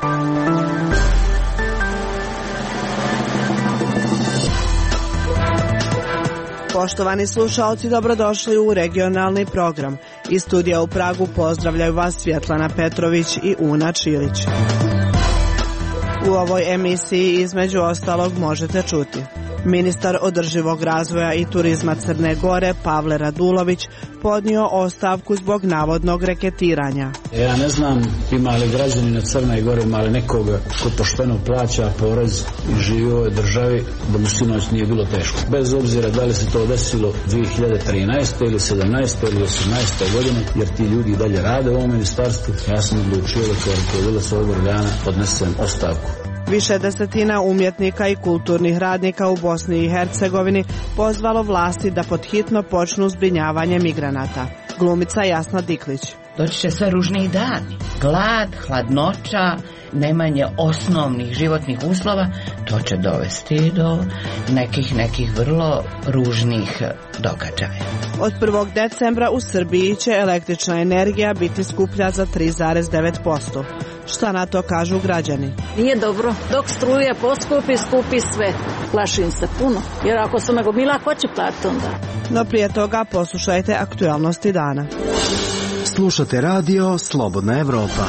Poštovani slušalci, dobrodošli u regionalni program. Iz studija u Pragu pozdravljaju vas Svjetlana Petrović i Una Čilić. U ovoj emisiji između ostalog možete čuti: ministar održivog razvoja i turizma Crne Gore Pavle Radulović podnio ostavku zbog navodnog reketiranja. Ja ne znam ima li građanina Crne Gore, ima li nekoga ko pošteno plaća porez i živi u ovoj državi, da mu sinoć nije bilo teško. Bez obzira da li se to desilo 2013. ili 17. ili 18. godine, jer ti ljudi dalje rade u ovom ministarstvu, ja sam odlučio da kao rukovodilac ovog organa podnesem ostavku. Više desetina umjetnika i kulturnih radnika u Bosni i Hercegovini pozvalo vlasti da podhitno počnu zbrinjavanje migranata. Glumica Jasna Diklić. Doći će sve ružniji dani. Glad, hladnoća, nemanje osnovnih životnih uslova, to će dovesti do nekih vrlo ružnih događaja. Od 1. decembra u Srbiji će električna energija biti skuplja za 3,9%. Šta na to kažu građani? Nije dobro. Dok struje poskupi, skupi sve. Plašim se puno. Jer ako sam nagomila, ko će platiti onda? No prije toga poslušajte aktualnosti dana. Slušate radio Slobodna Evropa.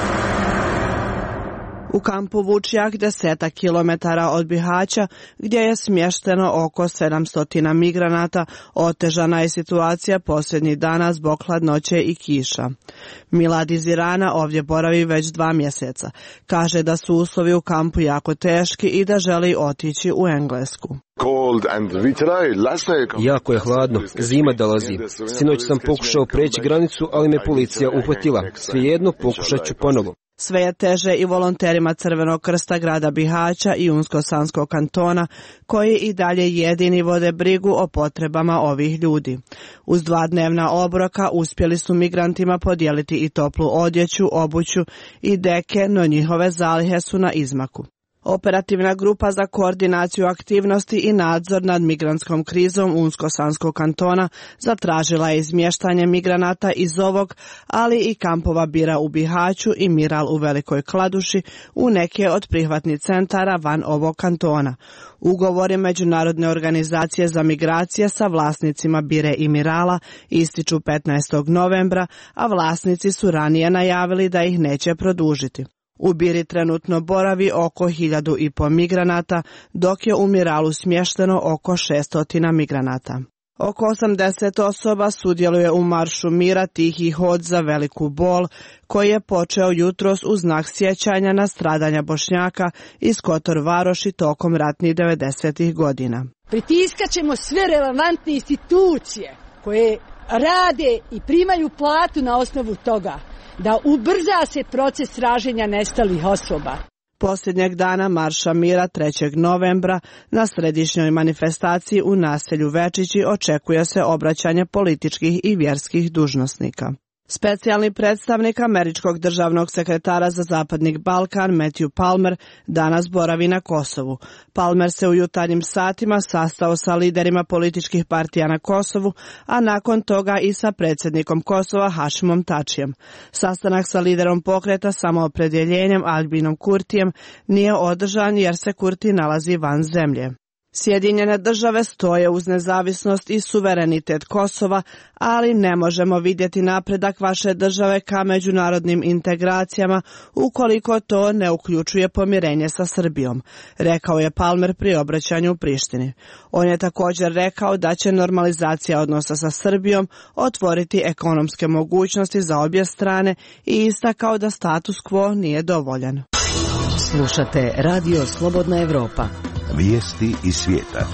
U kampu Vučjak, 10 kilometara od Bihaća, gdje je smješteno oko 700 migranata, otežana je situacija posljednjih dana zbog hladnoće i kiša. Milad iz Irana ovdje boravi već 2 mjeseca. Kaže da su uslovi u kampu jako teški i da želi otići u Englesku. Jako je hladno, zima dolazi. Sinoć sam pokušao preći granicu, ali me policija uhvatila. Svejedno pokušat ću ponovo. Sve je teže i volonterima Crvenog krsta grada Bihaća i Unsko-Sanskog kantona, koji i dalje jedini vode brigu o potrebama ovih ljudi. Uz 2 dnevna obroka uspjeli su migrantima podijeliti i toplu odjeću, obuću i deke, no njihove zalihe su na izmaku. Operativna grupa za koordinaciju aktivnosti i nadzor nad migrantskom krizom Unsko-Sanskog kantona zatražila je izmještanje migranata iz ovog, ali i kampova Bira u Bihaću i Miral u Velikoj Kladuši u neke od prihvatnih centara van ovog kantona. Ugovori Međunarodne organizacije za migracije sa vlasnicima Bire i Mirala ističu 15. novembra, a vlasnici su ranije najavili da ih neće produžiti. U Biri trenutno boravi oko 1.500 migranata, dok je u Miralu smješteno oko 600 migranata. Oko 80 osoba sudjeluje u maršu mira Tihi hod za veliku bol, koji je počeo jutros u znak sjećanja na stradanja Bošnjaka iz Kotor Varoši tokom ratnih 90. godina. Pritiskat ćemo sve relevantne institucije koje rade i primaju platu na osnovu toga, da ubrza se proces traženja nestalih osoba. Posljednjeg dana marša mira 3. novembra na središnjoj manifestaciji u naselju Večići očekuje se obraćanje političkih i vjerskih dužnosnika. Specijalni predstavnik američkog državnog sekretara za Zapadni Balkan Matthew Palmer danas boravi na Kosovu. Palmer se u jutarnjim satima sastao sa liderima političkih partija na Kosovu, a nakon toga i sa predsjednikom Kosova Hašimom Tačijem. Sastanak sa liderom pokreta Samoopredjeljenjem Albinom Kurtijem nije održan jer se Kurti nalazi van zemlje. Sjedinjene države stoje uz nezavisnost i suverenitet Kosova, ali ne možemo vidjeti napredak vaše države ka međunarodnim integracijama ukoliko to ne uključuje pomirenje sa Srbijom, rekao je Palmer pri obraćanju u Prištini. On je također rekao da će normalizacija odnosa sa Srbijom otvoriti ekonomske mogućnosti za obje strane i istakao da status quo nije dovoljan. Slušate Radio Slobodna Evropa. Vijesti iz svijeta.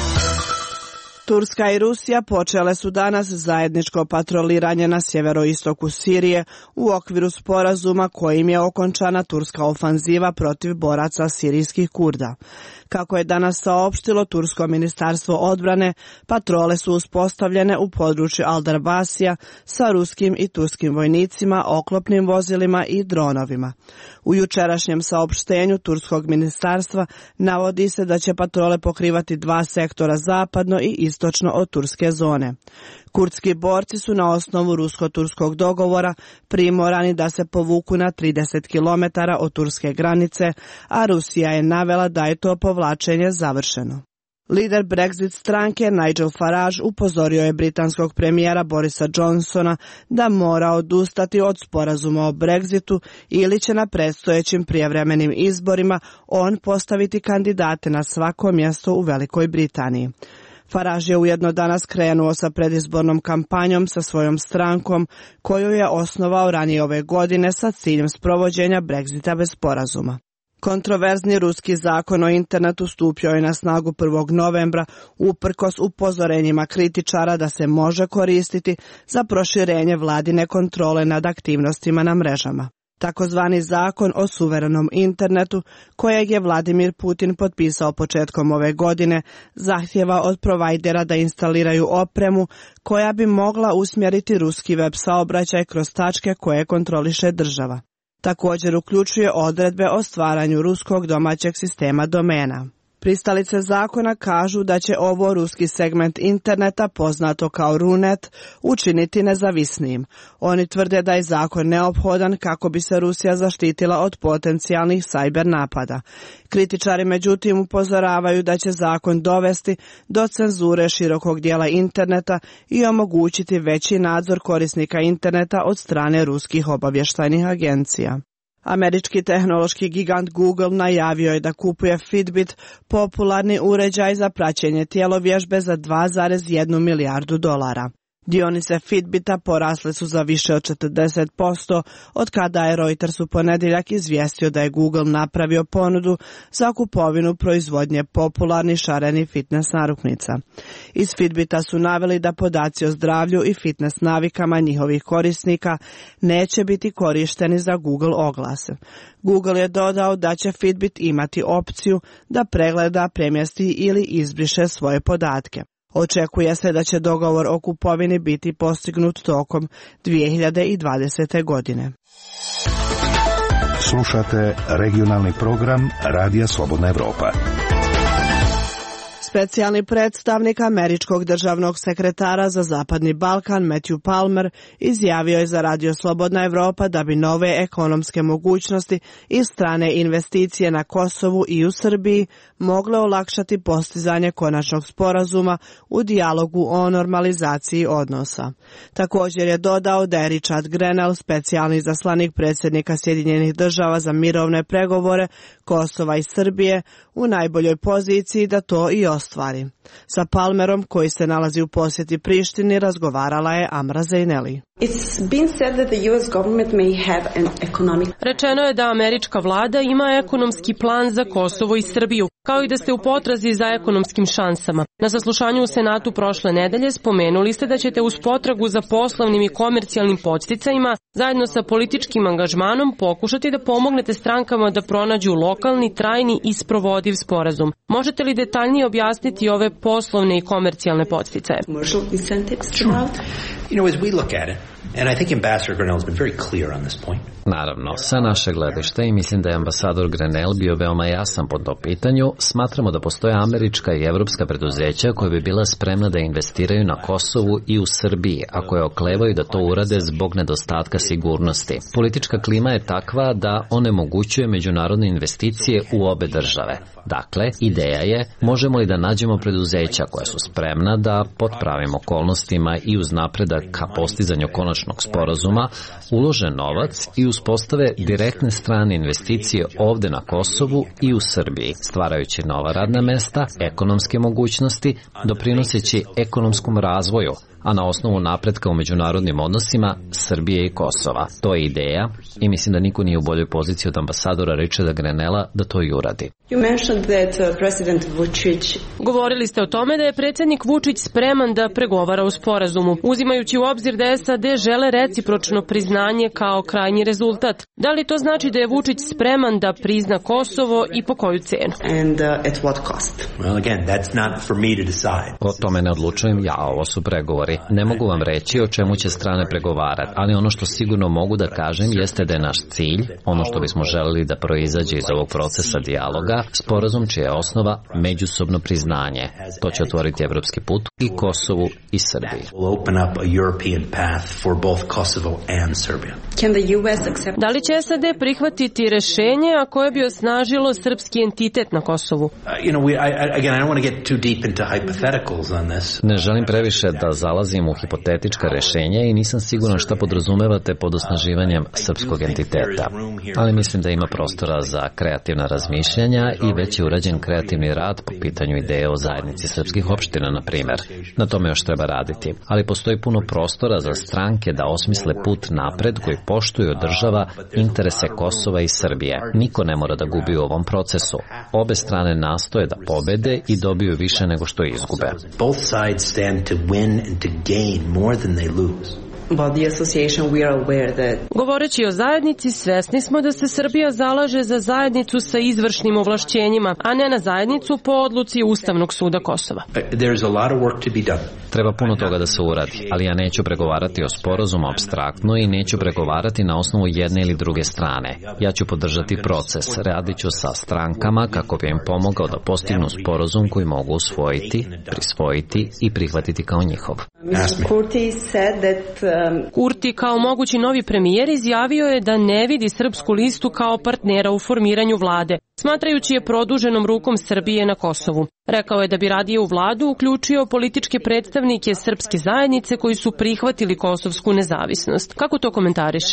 Turska i Rusija počele su danas zajedničko patroliranje na sjeveroistoku Sirije u okviru sporazuma kojim je okončana turska ofanziva protiv boraca sirijskih Kurda. Kako je danas saopštilo Tursko ministarstvo odbrane, patrole su uspostavljene u području Al-Darbasija sa ruskim i turskim vojnicima, oklopnim vozilima i dronovima. U jučerašnjem saopštenju Turskog ministarstva navodi se da će patrole pokrivati 2 sektora zapadno i istočno od turske zone. Kurdski borci su na osnovu rusko-turskog dogovora primorani da se povuku na 30 km od turske granice, a Rusija je navela da je to povlačenje završeno. Lider Brexit stranke Nigel Farage upozorio je britanskog premijera Borisa Johnsona da mora odustati od sporazuma o Brexitu ili će na predstojećim prijevremenim izborima on postaviti kandidate na svako mjesto u Velikoj Britaniji. Farage je ujedno danas krenuo sa predizbornom kampanjom sa svojom strankom koju je osnovao ranije ove godine sa ciljem sprovođenja Brexita bez sporazuma. Kontroverzni ruski zakon o internetu stupio je na snagu 1. novembra uprkos upozorenjima kritičara da se može koristiti za proširenje vladine kontrole nad aktivnostima na mrežama. Takozvani zakon o suverenom internetu, kojeg je Vladimir Putin potpisao početkom ove godine, zahtjeva od provajdera da instaliraju opremu koja bi mogla usmjeriti ruski web saobraćaj kroz tačke koje kontroliše država. Također uključuje odredbe o stvaranju ruskog domaćeg sistema domena. Pristalice zakona kažu da će ovo ruski segment interneta, poznato kao Runet, učiniti nezavisnijim. Oni tvrde da je zakon neophodan kako bi se Rusija zaštitila od potencijalnih sajber napada. Kritičari međutim upozoravaju da će zakon dovesti do cenzure širokog dijela interneta i omogućiti veći nadzor korisnika interneta od strane ruskih obavještajnih agencija. Američki tehnološki gigant Google najavio je da kupuje Fitbit, popularni uređaj za praćenje tjelovježbe za $2,1 milijardu. Dionice Fitbita porasle su za više od 40% od kada je Reuters u ponedjeljak izvijestio da je Google napravio ponudu za kupovinu proizvodnje popularnih šarenih fitness narukvica. Iz Fitbita su naveli da podaci o zdravlju i fitness navikama njihovih korisnika neće biti korišteni za Google oglase. Google je dodao da će Fitbit imati opciju da pregleda, premjesti ili izbriše svoje podatke. Očekuje se da će dogovor o kupovini biti postignut tokom 2020. godine. Slušate regionalni program Radija Slobodna Evropa. Specijalni predstavnik američkog državnog sekretara za Zapadni Balkan Matthew Palmer izjavio je za Radio Slobodna Evropa da bi nove ekonomske mogućnosti i strane investicije na Kosovu i u Srbiji mogle olakšati postizanje konačnog sporazuma u dijalogu o normalizaciji odnosa. Također je dodao da je Richard Grenell, specijalni izaslanik predsjednika Sjedinjenih država za mirovne pregovore Kosova i Srbije, u najboljoj poziciji da to i ostvari. Sa Palmerom, koji se nalazi u posjeti Prištini, razgovarala je Amra Zejneli. Rečeno je da američka vlada ima ekonomski plan za Kosovo i Srbiju, kao i da ste u potrazi za ekonomskim šansama. Na saslušanju u Senatu prošle nedelje spomenuli ste da ćete uz potragu za poslovnim i komercijalnim podsticajima, zajedno sa političkim angažmanom, pokušati da pomognete strankama da pronađu lokalni, trajni i sprovodiv sporazum. Možete li detaljnije objasniti ove poslovne i komercijalne podsticaje? Naravno, sa naše gledište, i mislim da je ambasador Grenell bio veoma jasan po tom pitanju, smatramo da postoje američka i evropska preduzeća koje bi bila spremna da investiraju na Kosovu i u Srbiji, a koje oklevaju da to urade zbog nedostatka sigurnosti. Politička klima je takva da onemogućuje međunarodne investicije u obe države. Dakle, ideja je, možemo li da nađemo preduzeća koja su spremna da pod pravim okolnostima i uz napredak ka postizanju konačnog sporazuma ulože novac i uspostave direktne strane investicije ovde na Kosovu i u Srbiji, stvarajući nova radna mesta, ekonomske mogućnosti, doprinoseći ekonomskom razvoju, a na osnovu napretka u međunarodnim odnosima Srbije i Kosova. To je ideja i mislim da niko nije u boljoj poziciji od ambasadora Richarda Grenella da to i uradi. Govorili ste o tome da je predsjednik Vučić spreman da pregovara o sporazumu, uzimajući u obzir da SAD žele recipročno priznanje kao krajnji rezultat. Da li to znači da je Vučić spreman da prizna Kosovo i po koju cenu? O tome ne odlučujem ja, ovo su pregovori. pregovori. Ne mogu vam reći o čemu će strane pregovarati, ali ono što sigurno mogu da kažem jeste da je naš cilj, ono što bismo želeli da proizađe iz ovog procesa dijaloga, sporazum čija je osnova međusobno priznanje. To će otvoriti evropski put i Kosovu i Srbiji. Da li će SAD prihvatiti rešenje a koje bi osnažilo srpski entitet na Kosovu? Ne želim previše da zalazim u hipotetička rešenja i nisam siguran šta podrazumevate pod osnaživanjem srpskog entiteta. Ali mislim da ima prostora za kreativna razmišljanja i već je urađen kreativni rad po pitanju ideje o zajednici srpskih opština, na primjer. Na tome još treba raditi. Ali postoji puno prostora za stranke da osmisle put napred koji poštuju od država interese Kosova i Srbije. Niko ne mora da gubi u ovom procesu. Obe strane nastoje da pobede i dobiju više nego što izgube. Both sides stand to win and to gain more than they lose. Govoreći o zajednici, svesni smo da se Srbija zalaže za zajednicu sa izvršnim ovlašćenjima, a ne na zajednicu po odluci Ustavnog suda Kosova. Treba puno toga da se uradi, ali ja neću pregovarati o sporazumu apstraktno i neću pregovarati na osnovu jedne ili druge strane. Ja ću podržati proces, radit ću sa strankama kako bi im pomogao da postignu sporazum koji mogu usvojiti, prisvojiti i prihvatiti kao njihov. Kurti kao mogući novi premijer izjavio je da ne vidi Srpsku listu kao partnera u formiranju vlade, smatrajući je produženom rukom Srbije na Kosovu. Rekao je da bi radije u vladu uključio političke predstavnike srpske zajednice koji su prihvatili kosovsku nezavisnost. Kako to komentariš?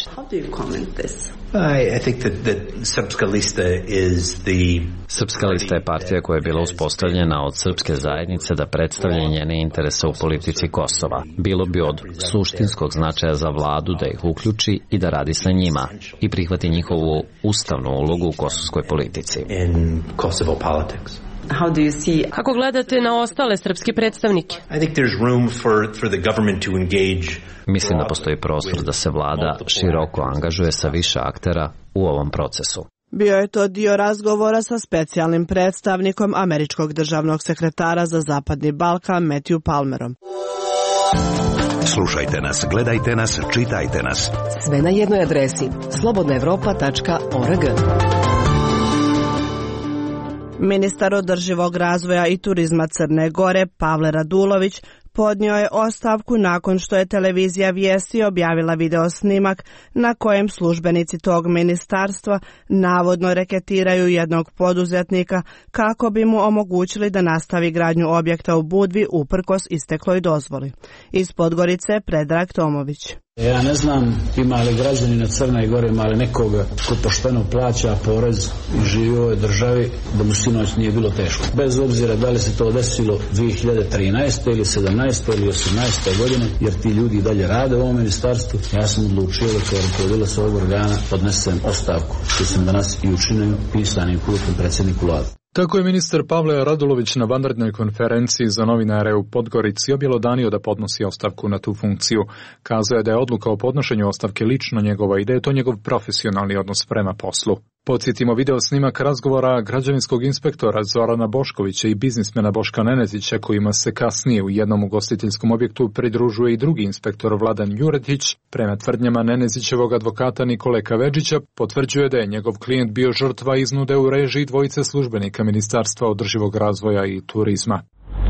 Srpska lista je partija koja je bila uspostavljena od srpske zajednice da predstavlja njene interese u politici Kosova. Bilo bi od suštinskog značaja za vladu da ih uključi i da radi sa njima i prihvati njihovu ustavnu ulogu u kosovskoj politici. Kako gledate na ostale srpske predstavnike? Mislim da postoji prostor da se vlada široko angažuje sa više aktera u ovom procesu. Bio je to dio razgovora sa specijalnim predstavnikom američkog državnog sekretara za Zapadni Balkan Matthew Palmerom. Slušajte nas, gledajte nas, čitajte nas. Sve na jednoj adresi slobodnaevropa.org. Ministar održivog razvoja i turizma Crne Gore Pavle Radulović podnio je ostavku nakon što je televizija Vijesti objavila video snimak na kojem službenici tog ministarstva navodno reketiraju jednog poduzetnika kako bi mu omogućili da nastavi gradnju objekta u Budvi uprkos istekloj dozvoli. Iz Podgorice Predrag Tomović. Ja ne znam ima li građanina Crne Gore, ima li nekoga ko pošteno plaća porez i živi u ovoj državi da mu sinoć nije bilo teško. Bez obzira da li se to desilo 2013. ili 17. ili 18. godine, jer ti ljudi dalje rade u ovom ministarstvu, ja sam odlučio da kao rukovodilac ovog organa podnesem ostavku, što sam danas i učinio pisanim putem predsjedniku vlade. Tako je ministar Pavle Radulović na vanrednoj konferenciji za novinare u Podgorici objelodanio da podnosi ostavku na tu funkciju. Kazao je da je odluka o podnošenju ostavke lično njegova i da je to njegov profesionalni odnos prema poslu. Podsjetimo video snimak razgovora građevinskog inspektora Zorana Boškovića i biznismena Boška Nenezića, kojima se kasnije u jednom ugostiteljskom objektu pridružuje i drugi inspektor Vladan Juretić. Prema tvrdnjama Nenezićevog advokata Nikole Kavedžića, potvrđuje da je njegov klijent bio žrtva iznude u režiji dvojice službenika Ministarstva održivog razvoja i turizma.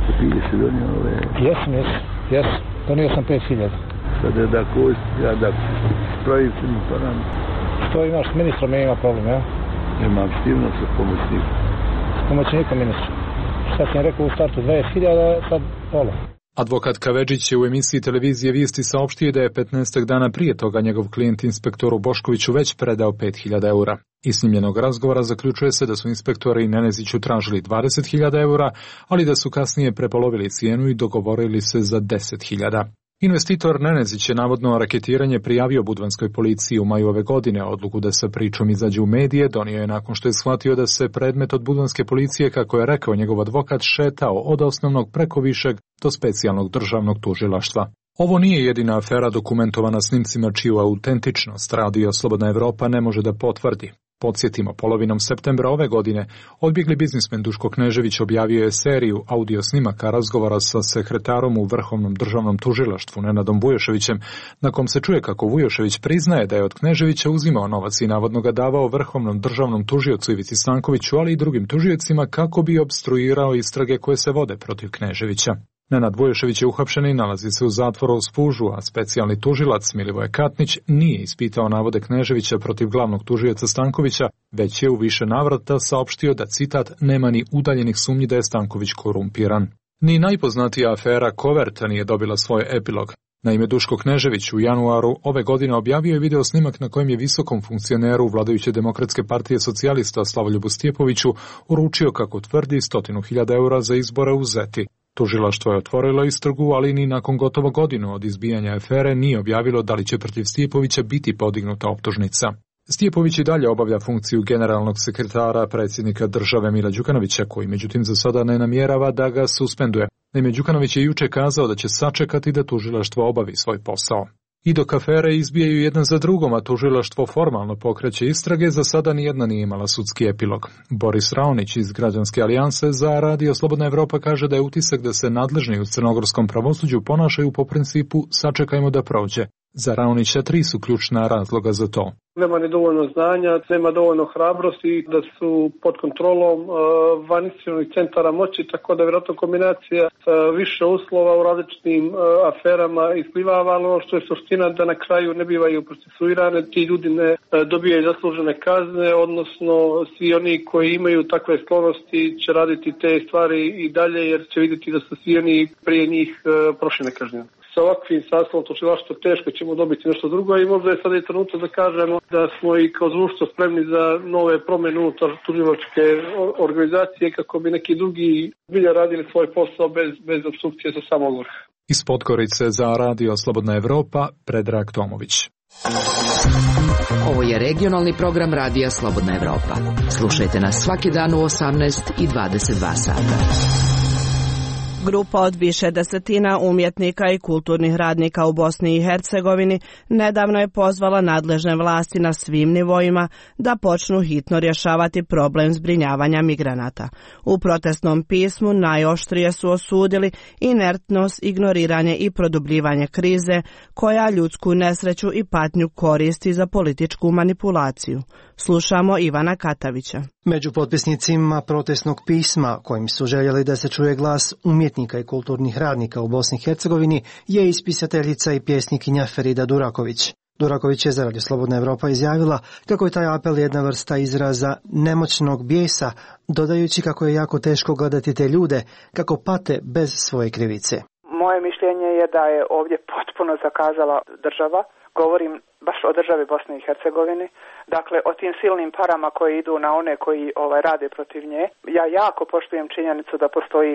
Jesam. Donio sam 5.000. Sada da kosti, ja da pravi se mi param. Što imaš s ministrom, ima problem, ja? Ima aktivno sa pomoćnikom. S pomoćnikom ministra. Šta sam rekao u startu 20.000, sad pola. Advokat Kavedžić je u emisiji televizije Vijesti saopštio da je 15 dana prije toga njegov klijent inspektoru Boškoviću već predao 5.000 eura. Iz snimljenog razgovora zaključuje se da su inspektori Neneziću tražili 20.000 eura, ali da su kasnije prepolovili cijenu i dogovorili se za 10.000. Investitor Nenezić je navodno raketiranje prijavio budvanskoj policiji u maju ove godine. Odluku da sa pričom izađe u medije donio je nakon što je shvatio da se predmet od budvanske policije, kako je rekao njegov advokat, šetao od osnovnog preko višeg do specijalnog državnog tužilaštva. Ovo nije jedina afera dokumentovana snimcima čiju autentičnost Radio Slobodna Evropa ne može da potvrdi. Podsjetimo, polovinom septembra ove godine odbjegli biznismen Duško Knežević objavio je seriju audio snimaka razgovora sa sekretarom u Vrhovnom državnom tužilaštvu Nenadom Vujoševićem, na kom se čuje kako Vujošević priznaje da je od Kneževića uzimao novac i navodno ga davao Vrhovnom državnom tužiocu Ivici Stankoviću, ali i drugim tužiocima kako bi opstruirao istrage koje se vode protiv Kneževića. Nenad Vujošević je uhapšen i nalazi se u zatvoru u Spužu, a specijalni tužilac Milivoje Katnić nije ispitao navode Kneževića protiv glavnog tužioca Stankovića, već je u više navrata saopštio da, citat, nema ni udaljenih sumnji da je Stanković korumpiran. Ni najpoznatija afera Koverta nije dobila svoj epilog. Naime, Duško Knežević u januaru ove godine objavio je video snimak na kojem je visokom funkcioneru vladajuće Demokratske partije socijalista Slavoljubu Stjepoviću uručio, kako tvrdi, 100.000 eura za izbore u Zeti. Tužilaštvo je otvorilo istragu, ali ni nakon gotovo godinu od izbijanja afere nije objavilo da li će protiv Stjepovića biti podignuta optužnica. Stjepović i dalje obavlja funkciju generalnog sekretara predsjednika države Mila Đukanovića, koji međutim za sada ne namjerava da ga suspenduje. Naime, Đukanović je juče kazao da će sačekati da tužilaštvo obavi svoj posao. I dok afere izbijaju jedan za drugom, a tužilaštvo formalno pokreće istrage, za sada nijedna nije imala sudski epilog. Boris Raonić iz Građanske alijanse za Radio Slobodna Evropa kaže da je utisak da se nadležni u crnogorskom pravosuđu ponašaju po principu sačekajmo da prođe. Za Raonića 3 su ključna razloga za to. Nema ni dovoljno znanja, nema dovoljno hrabrosti, da su pod kontrolom vaničnih centara moći, tako da vjerojatno kombinacija više uslova u različitim aferama isplivava, ali ono što je suština da na kraju ne bivaju procesuirane, ti ljudi ne dobijaju zaslužene kazne, odnosno svi oni koji imaju takve sklonosti će raditi te stvari i dalje, jer će vidjeti da su svi oni prije njih prošli nekažnjeno. Sa ovakvim sastavom tužilaštva teško ćemo dobiti nešto drugo i možda je sada i trenutak da kažemo da smo i kao društvo spremni za nove promjene unutar tužilačke organizacije kako bi neki drugi bilja radili svoj posao bez opstrukcije sa samog vrha. Iz Podgorice za Radio Slobodna Evropa, Predrag Tomović. Ovo je regionalni program Radija Slobodna Evropa. Slušajte nas svaki dan u 18 i 22 sata. Grupa od više desetina umjetnika i kulturnih radnika u Bosni i Hercegovini nedavno je pozvala nadležne vlasti na svim nivoima da počnu hitno rješavati problem zbrinjavanja migranata. U protestnom pismu najoštrije su osudili inertnost, ignoriranje i produbljivanje krize koja ljudsku nesreću i patnju koristi za političku manipulaciju. Slušamo Ivana Katavića. Među potpisnicima protestnog pisma, kojim su željeli da se čuje glas umjetnika i kulturnih radnika u Bosni i Hercegovini, je ispisateljica i pjesnikinja Ferida Duraković. Duraković je za Radio Slobodna Evropa izjavila kako je taj apel jedna vrsta izraza nemoćnog bijesa, dodajući kako je jako teško gledati te ljude kako pate bez svoje krivice. Moje mišljenje je da je ovdje potpuno zakazala država. Govorim baš o državi Bosne i Hercegovine. Dakle, o tim silnim parama koje idu na one koji rade protiv nje. Ja jako poštujem činjenicu da postoji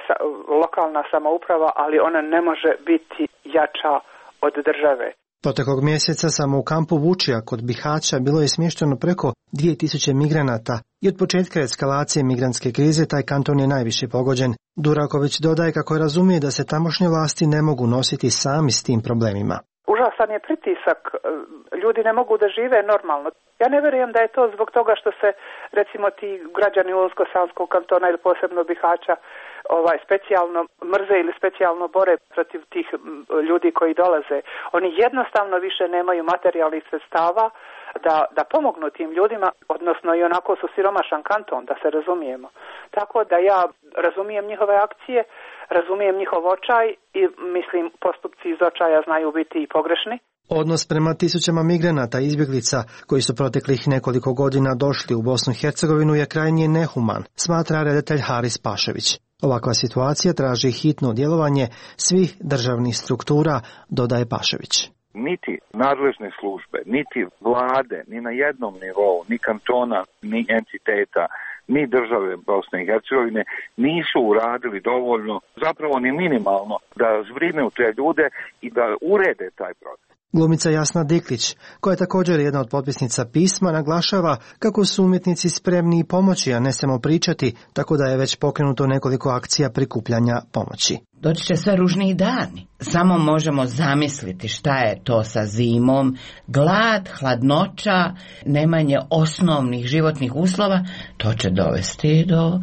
lokalna samouprava, ali ona ne može biti jača od države. Proteklog mjeseca samo u kampu Vučija kod Bihaća bilo je smješteno preko 2000 migranata i od početka eskalacije migrantske krize taj kanton je najviše pogođen. Duraković dodaje kako je razumije da se tamošnje vlasti ne mogu nositi sami s tim problemima. Užasan je pritisak, ljudi ne mogu da žive normalno. Ja ne vjerujem da je to zbog toga što se, recimo, ti građani Unsko-Sanskog kantona ili posebno Bihaća specijalno mrze ili specijalno bore protiv tih ljudi koji dolaze. Oni jednostavno više nemaju materijalnih sredstava da pomognu tim ljudima, odnosno i onako su siromašan kanton, da se razumijemo. Tako da ja razumijem njihove akcije, razumijem njihov očaj i mislim postupci iz očaja znaju biti i pogrešni. Odnos prema tisućama migranata i izbjeglica koji su proteklih nekoliko godina došli u Bosnu i Hercegovinu je krajnje nehuman, smatra redatelj Haris Pašević. Ovakva situacija traži hitno djelovanje svih državnih struktura, dodaje Pašević. Niti nadležne službe, niti vlade, ni na jednom nivou, ni kantona, ni entiteta, ni države Bosne i Hercegovine nisu uradili dovoljno, zapravo ni minimalno, da zbrinu te ljude i da urede taj proces. Glumica Jasna Diklić, koja je također jedna od potpisnica pisma, naglašava kako su umjetnici spremni pomoći, a ne samo pričati, tako da je već pokrenuto nekoliko akcija prikupljanja pomoći. Doći će sve ružniji dani. Samo možemo zamisliti šta je to sa zimom, glad, hladnoća, nemanje osnovnih životnih uslova, to će dovesti do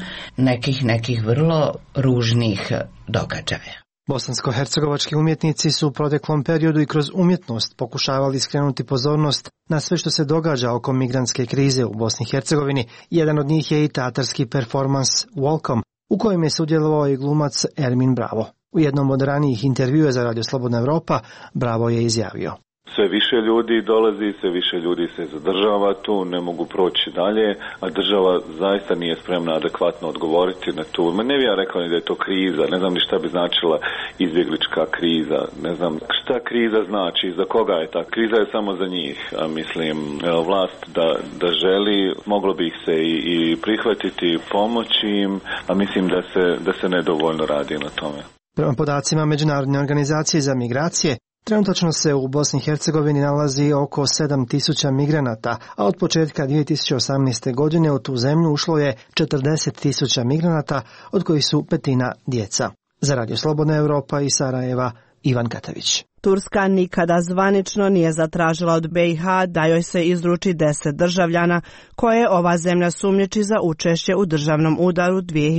nekih vrlo ružnih događaja. Bosansko-hercegovački umjetnici su u proteklom periodu i kroz umjetnost pokušavali skrenuti pozornost na sve što se događa oko migrantske krize u Bosni i Hercegovini. Jedan od njih je i teatarski performans Welcome, u kojem je sudjelovao i glumac Ermin Bravo. U jednom od ranijih intervjua za Radio Slobodna Evropa Bravo je izjavio: sve više ljudi dolazi, sve više ljudi se zadržava tu, ne mogu proći dalje, a država zaista nije spremna adekvatno odgovoriti na tu. Ne bi ja rekao ni da je to kriza, ne znam ni šta bi značila izbjeglička kriza, ne znam šta kriza znači, za koga je ta kriza, je samo za njih. A mislim, vlast da želi, moglo bi ih se i prihvatiti, pomoći im, a mislim da se nedovoljno radi na tome. Prema podacima Međunarodne organizacije za migracije, trenutačno se u Bosni i Hercegovini nalazi oko 7.000 migranata, a od početka 2018. godine u tu zemlju ušlo je 40.000 migranata, od kojih su petina djeca. Za Radio Slobodna Evropa iz Sarajeva, Ivan Katavić. Turska nikada zvanično nije zatražila od BiH da joj se izruči 10 državljana koje ova zemlja sumnjiči za učešće u državnom udaru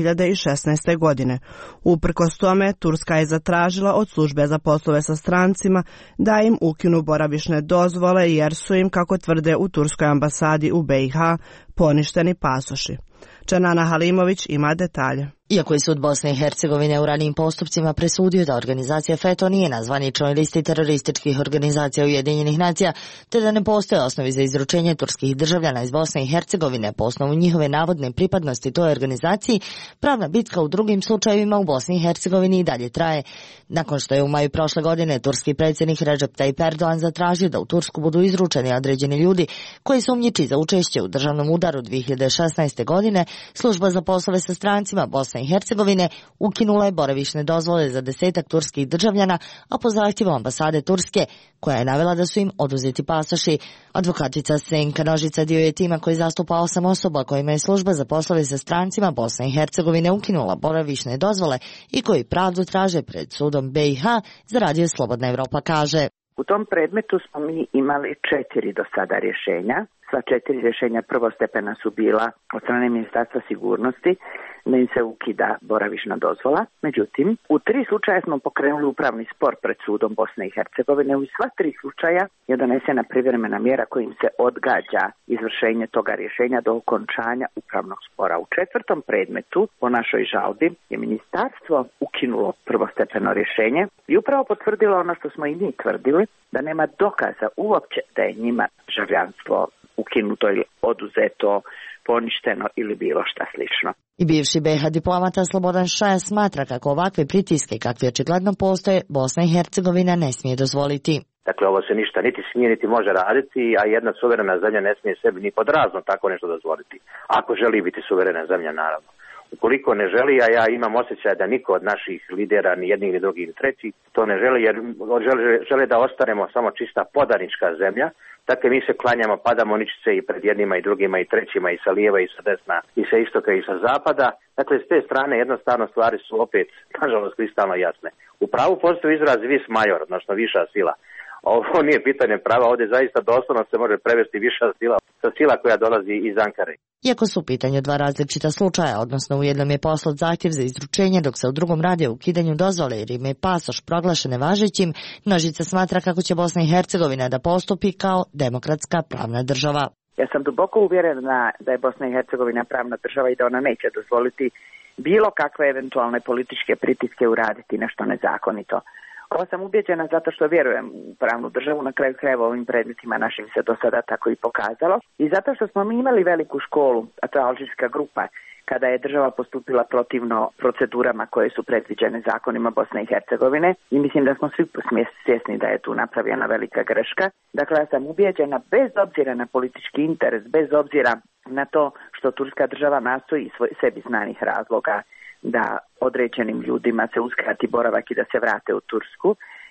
2016. godine. Uprkos tome, Turska je zatražila od službe za poslove sa strancima da im ukinu boravišne dozvole jer su im, kako tvrde u turskoj ambasadi u BiH, poništeni pasoši. Čanana Halimović ima detalje. Iako je sud Bosne i Hercegovine u ranijim postupcima presudio da organizacija FETO nije na zvaničnoj listi terorističkih organizacija Ujedinjenih nacija, te da ne postoje osnovi za izručenje turskih državljana iz Bosne i Hercegovine po osnovu njihove navodne pripadnosti toj organizaciji, pravna bitka u drugim slučajevima u Bosni i Hercegovini i dalje traje. Nakon što je u maju prošle godine turski predsjednik Recep Tayyip Erdogan zatražio da u Tursku budu izručeni određeni ljudi koji sumnjiči za učešće u državnom udaru 2016. godine, služba za poslove sa strancima Bosne i Hercegovine ukinula je boravišne dozvole za 10 turskih državljana, a po zahtjevu ambasade Turske, koja je navela da su im oduzeti pasoši. Advokatica Senka Nožica dio je tima koji zastupa 8 osoba kojima je služba za poslove sa strancima Bosne i Hercegovine ukinula boravišne dozvole i koji pravdu traže pred sudom BiH, za Radio Slobodna Evropa kaže: u tom predmetu smo mi imali 4 do sada rješenja. Sva 4 rješenja prvostepena su bila od strane Ministarstva sigurnosti da im se ukida boravišna dozvola. Međutim, u 3 slučaja smo pokrenuli upravni spor pred sudom Bosne i Hercegovine. U sva 3 slučaja je donesena privremena mjera kojim se odgađa izvršenje toga rješenja do okončanja upravnog spora. U 4. predmetu po našoj žalbi je ministarstvo ukinulo prvostepeno rješenje i upravo potvrdilo ono što smo i mi tvrdili, da nema dokaza uopće da je njima državljanstvo ukinuto ili oduzeto, poništeno ili bilo šta slično. I bivši BiH diplomata Slobodan Šaja smatra kako ovakve pritiske, kakvi očigledno postoje, Bosna i Hercegovina ne smije dozvoliti. Dakle, ovo se ništa niti smije niti može raditi, a jedna suverena zemlja ne smije sebi ni pod razno tako nešto dozvoliti. Ako želi biti suverena zemlja, naravno. Ukoliko ne želi, a ja imam osjećaj da niko od naših lidera, ni jedni ni drugi ni treći, to ne želi, jer žele da ostanemo samo čista podanička zemlja. Dakle, mi se klanjamo, padamo ničice i pred jednima i drugima i trećima i sa lijeva i sa desna i sa istoka i sa zapada. Dakle, s te strane jednostavno stvari su opet, nažalost, kristalno jasne. U pravu postoji izraz vis major, odnosno viša sila. Ovo nije pitanje prava, ovdje zaista doslovno se može prevesti viša sila, sila koja dolazi iz Ankare. Iako su u pitanju 2 različita slučaja, odnosno u jednom je poslat zahtjev za izručenje, dok se u drugom radi o ukidanju dozvole jer im je pasoš proglašen nevažećim, Nožica smatra kako će Bosna i Hercegovina da postupi kao demokratska pravna država. Ja sam duboko uvjerena da je Bosna i Hercegovina pravna država i da ona neće dozvoliti bilo kakve eventualne političke pritiske uraditi nešto nezakonito. Ovo sam ubjeđena zato što vjerujem u pravnu državu, na kraju krajeva ovim predmetima našim se do sada tako i pokazalo. I zato što smo mi imali veliku školu, a to je Alžirska grupa, kada je država postupila protivno procedurama koje su predviđene zakonima Bosne i Hercegovine i mislim da smo svi svjesni da je tu napravljena velika greška. Dakle, ja sam ubjeđena bez obzira na politički interes, bez obzira na to što turska država nastoji sebi znanih razloga da određenim ljudima se uskrati boravak i da se vrate u Tursku.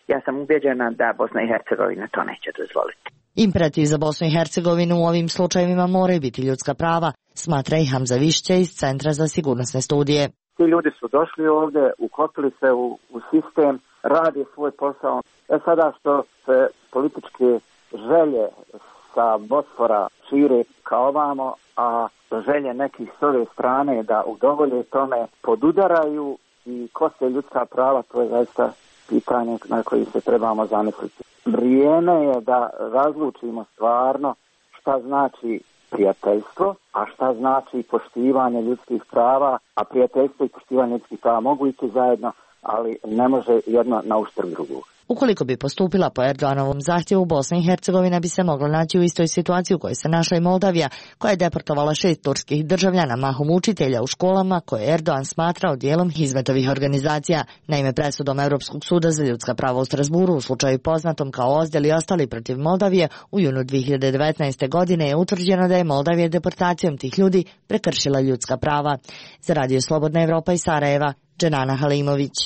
Ja sam ubjeđena da Bosna i Hercegovina to neće dozvoliti. Imperativ za Bosnu i Hercegovinu u ovim slučajevima moraju biti ljudska prava, smatra i Hamza Višće iz Centra za sigurnosne studije. Ti ljudi su došli ovdje, uklopili se u sistem, radi svoj posao. Sada što se političke želje sa Bosfora šire kao ovamo, a želje nekih s ove strane da udovolje tome podudaraju i koste ljudska prava, to je zaista pitanje na koji se trebamo zamisliti. Vrijeme je da razlučimo stvarno šta znači prijateljstvo, a šta znači poštivanje ljudskih prava, a prijateljstvo i poštivanje ljudskih prava mogu ići zajedno, ali ne može jedno na uštrb drugog. Ukoliko bi postupila po Erdoganovom zahtjevu, Bosna i Hercegovina bi se mogla naći u istoj situaciji u kojoj se našla i Moldavija, koja je deportovala 6 turskih državljana, mahom učitelja u školama koje je Erdogan smatrao dijelom Hizmetovih organizacija. Naime, presudom Europskog suda za ljudska prava u Strasburu u slučaju poznatom kao Ozdel i ostali protiv Moldavije u junu 2019. godine je utvrđeno da je Moldavija deportacijom tih ljudi prekršila ljudska prava. Za Radio Slobodna Evropa iz Sarajeva, Dženana Halimović.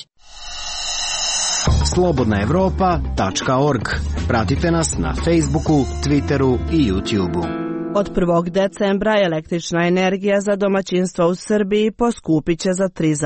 slobodnaevropa.org. Pratite nas na Facebooku, Twitteru i YouTubeu. Od 1. decembra električna energija za domaćinstva u Srbiji poskupit će za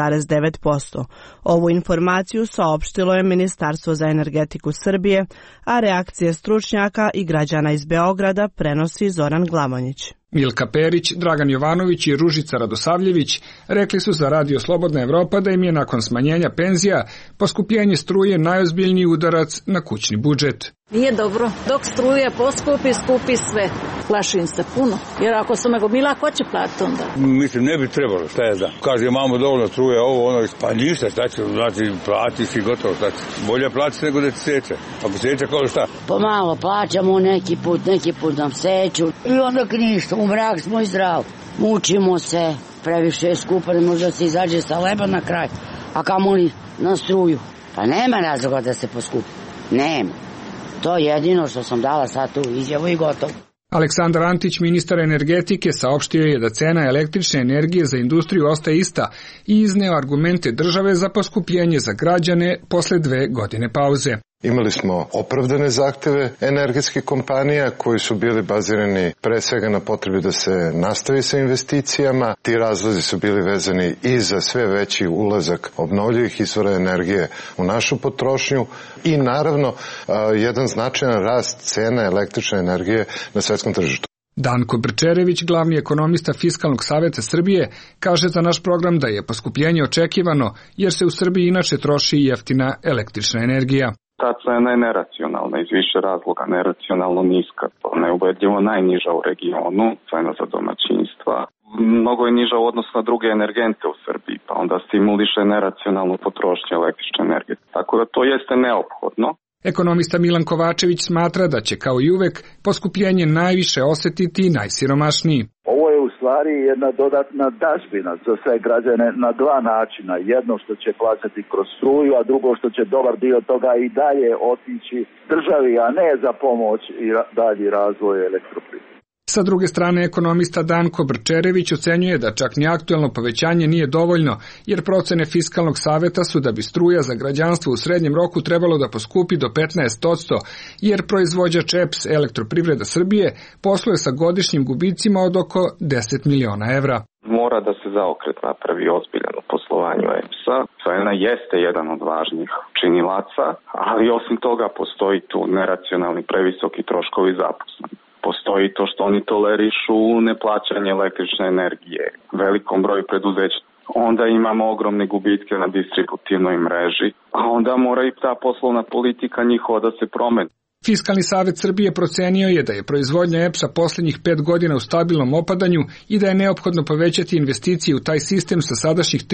3,9%. Ovu informaciju saopštilo je Ministarstvo za energetiku Srbije, a reakcije stručnjaka i građana iz Beograda prenosi Zoran Glamonjić. Milka Perić, Dragan Jovanović i Ružica Radosavljević rekli su za Radio Slobodna Evropa da im je nakon smanjenja penzija poskupljenje struje najozbiljniji udarac na kućni budžet. Nije dobro. Dok struje poskupi, skupi sve. Plašim se puno. Jer ako sam gomila, ko će platiti onda? Mislim, ne bi trebalo, šta je da. Kaže, imamo dovoljno struje, ovo, ono, pa ništa, šta će, znači, plati si gotovo, šta će. Bolje plati nego da ti seče. Ako seče, kao šta? Pomalo plaćamo neki put nam seću. I onda ništa, u mrak smo i zdrav. Mučimo se, previše je skupo, ne može da se izađe sa leba na kraj. A kamoli na struju. Pa nema razloga da se poskupi. Nema. To je jedino što sam dala sad tu izjavu i gotovo. Aleksandar Antić, ministar energetike, saopštio je da cena električne energije za industriju ostaje ista i izneo argumente države za poskupljenje za građane posle 2 godine pauze. Imali smo opravdane zahteve energetskih kompanija koji su bili bazirani pre svega na potrebi da se nastavi sa investicijama. Ti razlozi su bili vezani i za sve veći ulazak obnovljivih izvora energije u našu potrošnju i naravno jedan značajan rast cena električne energije na svetskom tržištu. Danko Brčerević, glavni ekonomista Fiskalnog saveta Srbije, kaže za naš program da je poskupljenje očekivano jer se u Srbiji inače troši jeftina električna energija. Ta cena je neracionalna, iz više razloga neracionalno niska. Ona je ubedljivo najniža u regionu, cena za domaćinstva. Mnogo je niža u odnosu na druge energente u Srbiji, pa onda stimuliše neracionalnu potrošnju električne energije. Tako da to jeste neophodno. Ekonomista Milan Kovačević smatra da će kao i uvek poskupljenje najviše osetiti najsiromašniji. Ovo je u stvari jedna dodatna dažbina za sve građane na 2 načina. Jedno što će plaćati kroz struju, a drugo što će dobar dio toga i dalje otići državi, a ne za pomoć i dalji razvoj elektroprivrede. Sa druge strane, ekonomista Danko Brčerević ocenjuje da čak ni aktuelno povećanje nije dovoljno, jer procene Fiskalnog saveta su da bi struja za građanstvo u srednjem roku trebalo da poskupi do 15%, jer proizvođač EPS Elektroprivreda Srbije posluje sa godišnjim gubicima od oko 10 miliona evra. Mora da se zaokret napravi ozbiljan u poslovanju EPS-a. Cena jeste jedan od važnih činilaca, ali osim toga postoji tu neracionalni previsoki troškovi zaposlenih. Postoji to što oni tolerišu neplaćanje električne energije velikom broju preduzeća. Onda imamo ogromne gubitke na distributivnoj mreži, a onda mora i ta poslovna politika njihova da se promeni. Fiskalni savet Srbije procenio je da je proizvodnja EPS-a posljednjih 5 godina u stabilnom opadanju i da je neophodno povećati investicije u taj sistem sa sadašnjih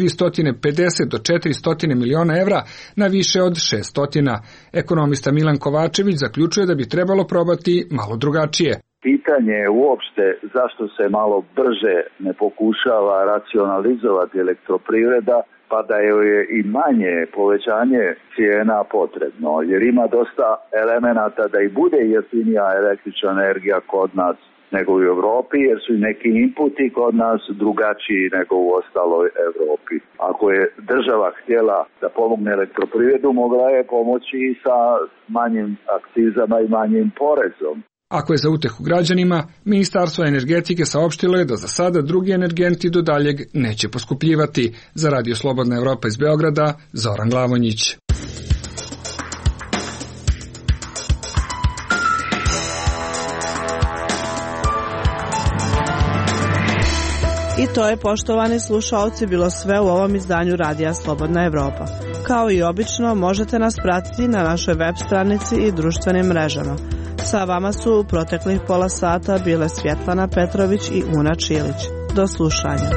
350 do 400 miliona evra na više od 600. Ekonomista Milan Kovačević zaključuje da bi trebalo probati malo drugačije. Pitanje je uopšte zašto se malo brže ne pokušava racionalizovati elektroprivreda, pa da je i manje povećanje cijena potrebno, jer ima dosta elemenata da i bude jeftinija električna energija kod nas nego u Europi, jer su i neki inputi kod nas drugačiji nego u ostaloj Europi. Ako je država htjela da pomogne elektroprivredu, mogla je pomoći i sa manjim akcizama i manjim porezom. Ako je za utehu građanima, Ministarstvo energetike saopštilo je da za sada drugi energenti do daljeg neće poskupljivati. Za Radio Slobodna Evropa iz Beograda, Zoran Glavonjić. I to je, poštovani slušaoci, bilo sve u ovom izdanju Radija Slobodna Evropa. Kao i obično, možete nas pratiti na našoj web stranici i društvenim mrežama. Sa vama su u proteklih pola sata bile Svjetlana Petrović i Una Čilić. Do slušanja.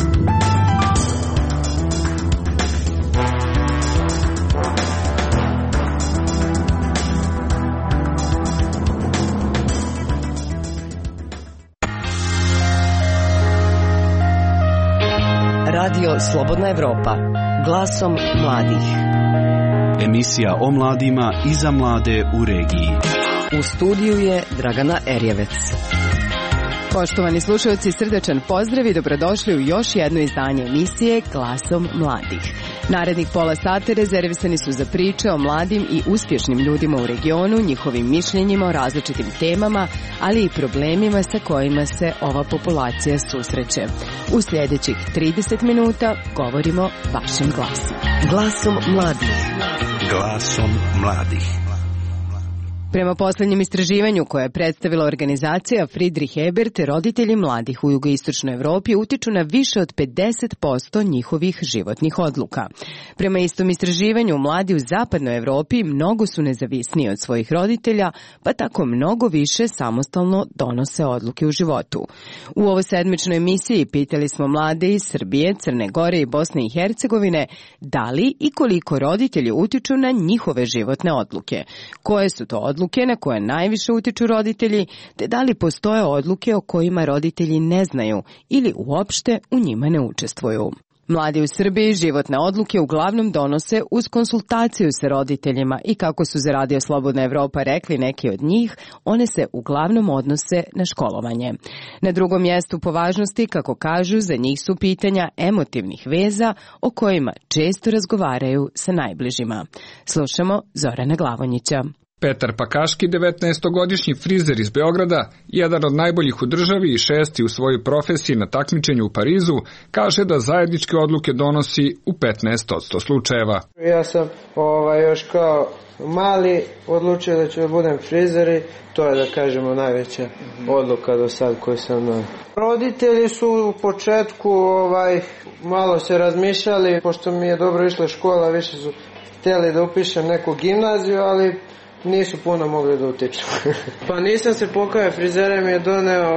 Radio Slobodna Evropa, glasom mladih. Emisija o mladima i za mlade u regiji. U studiju je Dragana Erjevec. Poštovani slušalci, srdačan pozdrav i dobrodošli u još jedno izdanje emisije Glasom mladih. Narednih pola sata rezervisani su za priče o mladim i uspješnim ljudima u regionu, njihovim mišljenjima o različitim temama, ali i problemima sa kojima se ova populacija susreće. U sljedećih 30 minuta govorimo vašim glasom. Glasom mladih. Glasom mladih. Prema posljednjem istraživanju koje je predstavila organizacija Friedrich Ebert, roditelji mladih u jugoistočnoj Evropi utiču na više od 50% njihovih životnih odluka. Prema istom istraživanju, mladi u zapadnoj Evropi mnogo su nezavisniji od svojih roditelja, pa tako mnogo više samostalno donose odluke u životu. U ovoj sedmičnoj emisiji pitali smo mlade iz Srbije, Crne Gore i Bosne i Hercegovine da li i koliko roditelji utiču na njihove životne odluke. Koje su to odluke na koje najviše utiču roditelji, te da li postoje odluke o kojima roditelji ne znaju ili uopšte u njima ne učestvuju. Mladi u Srbiji životne odluke uglavnom donose uz konsultaciju sa roditeljima i kako su za Radio Slobodna Evropa rekli neki od njih, one se uglavnom odnose na školovanje. Na drugom mjestu po važnosti, kako kažu, za njih su pitanja emotivnih veza o kojima često razgovaraju sa najbližima. Slušamo Zorana Glavonjića. Petar Pakaški, 19-godišnji frizer iz Beograda, jedan od najboljih u državi i 6. u svojoj profesiji na takmičenju u Parizu, kaže da zajedničke odluke donosi u 15% slučajeva. Ja sam još kao mali odlučio da ću da budem frizer i to je, da kažemo, najveća odluka do sad koju sam imao. Roditelji su u početku malo se razmišljali, pošto mi je dobro išla škola, više su htjeli da upišem neku gimnaziju, ali nisu puno mogli da utiču. Pa nisam se pokajao, frizer mi je doneo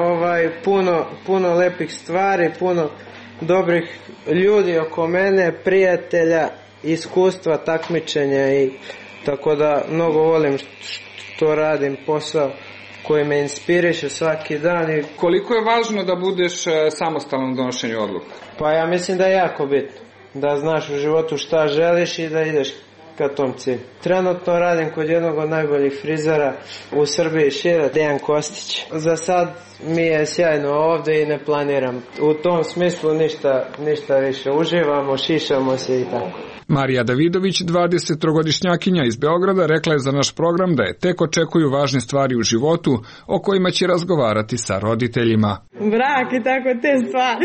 puno lepih stvari, puno dobrih ljudi oko mene, prijatelja, iskustva, takmičenja i tako da mnogo volim što radim, posao koji me inspiriše svaki dan. I koliko je važno da budeš samostalan u donošenju odluka? Pa ja mislim da je jako bitno. Da znaš u životu šta želiš i da ideš ka tom cilju. Trenutno radim kod jednog od najboljih frizera u Srbiji šire, Dejan Kostić. Za sad mi je sjajno ovdje i ne planiram u tom smislu ništa više. Uživamo, šišamo se i tako. Marija Davidović, 23-godišnjakinja iz Beograda, rekla je za naš program da je tek očekuju važne stvari u životu o kojima će razgovarati sa roditeljima. Brak i tako te stvari.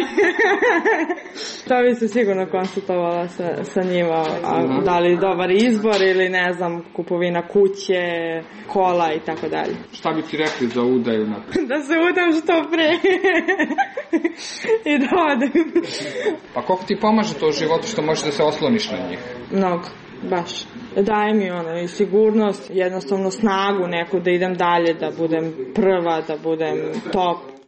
To bi se sigurno konsultovala sa njima. Da li dobar izbor ili ne znam, kupovina kuće, kola i tako dalje. Šta bi ti rekli za udaju? Da se udam što pre. I da odem. Pa koliko ti pomaže to u životu što možeš da se osloniš na njih? Mnogo, baš. Daje mi i sigurnost, jednostavno snagu neku da idem dalje, da budem prva, da budem top.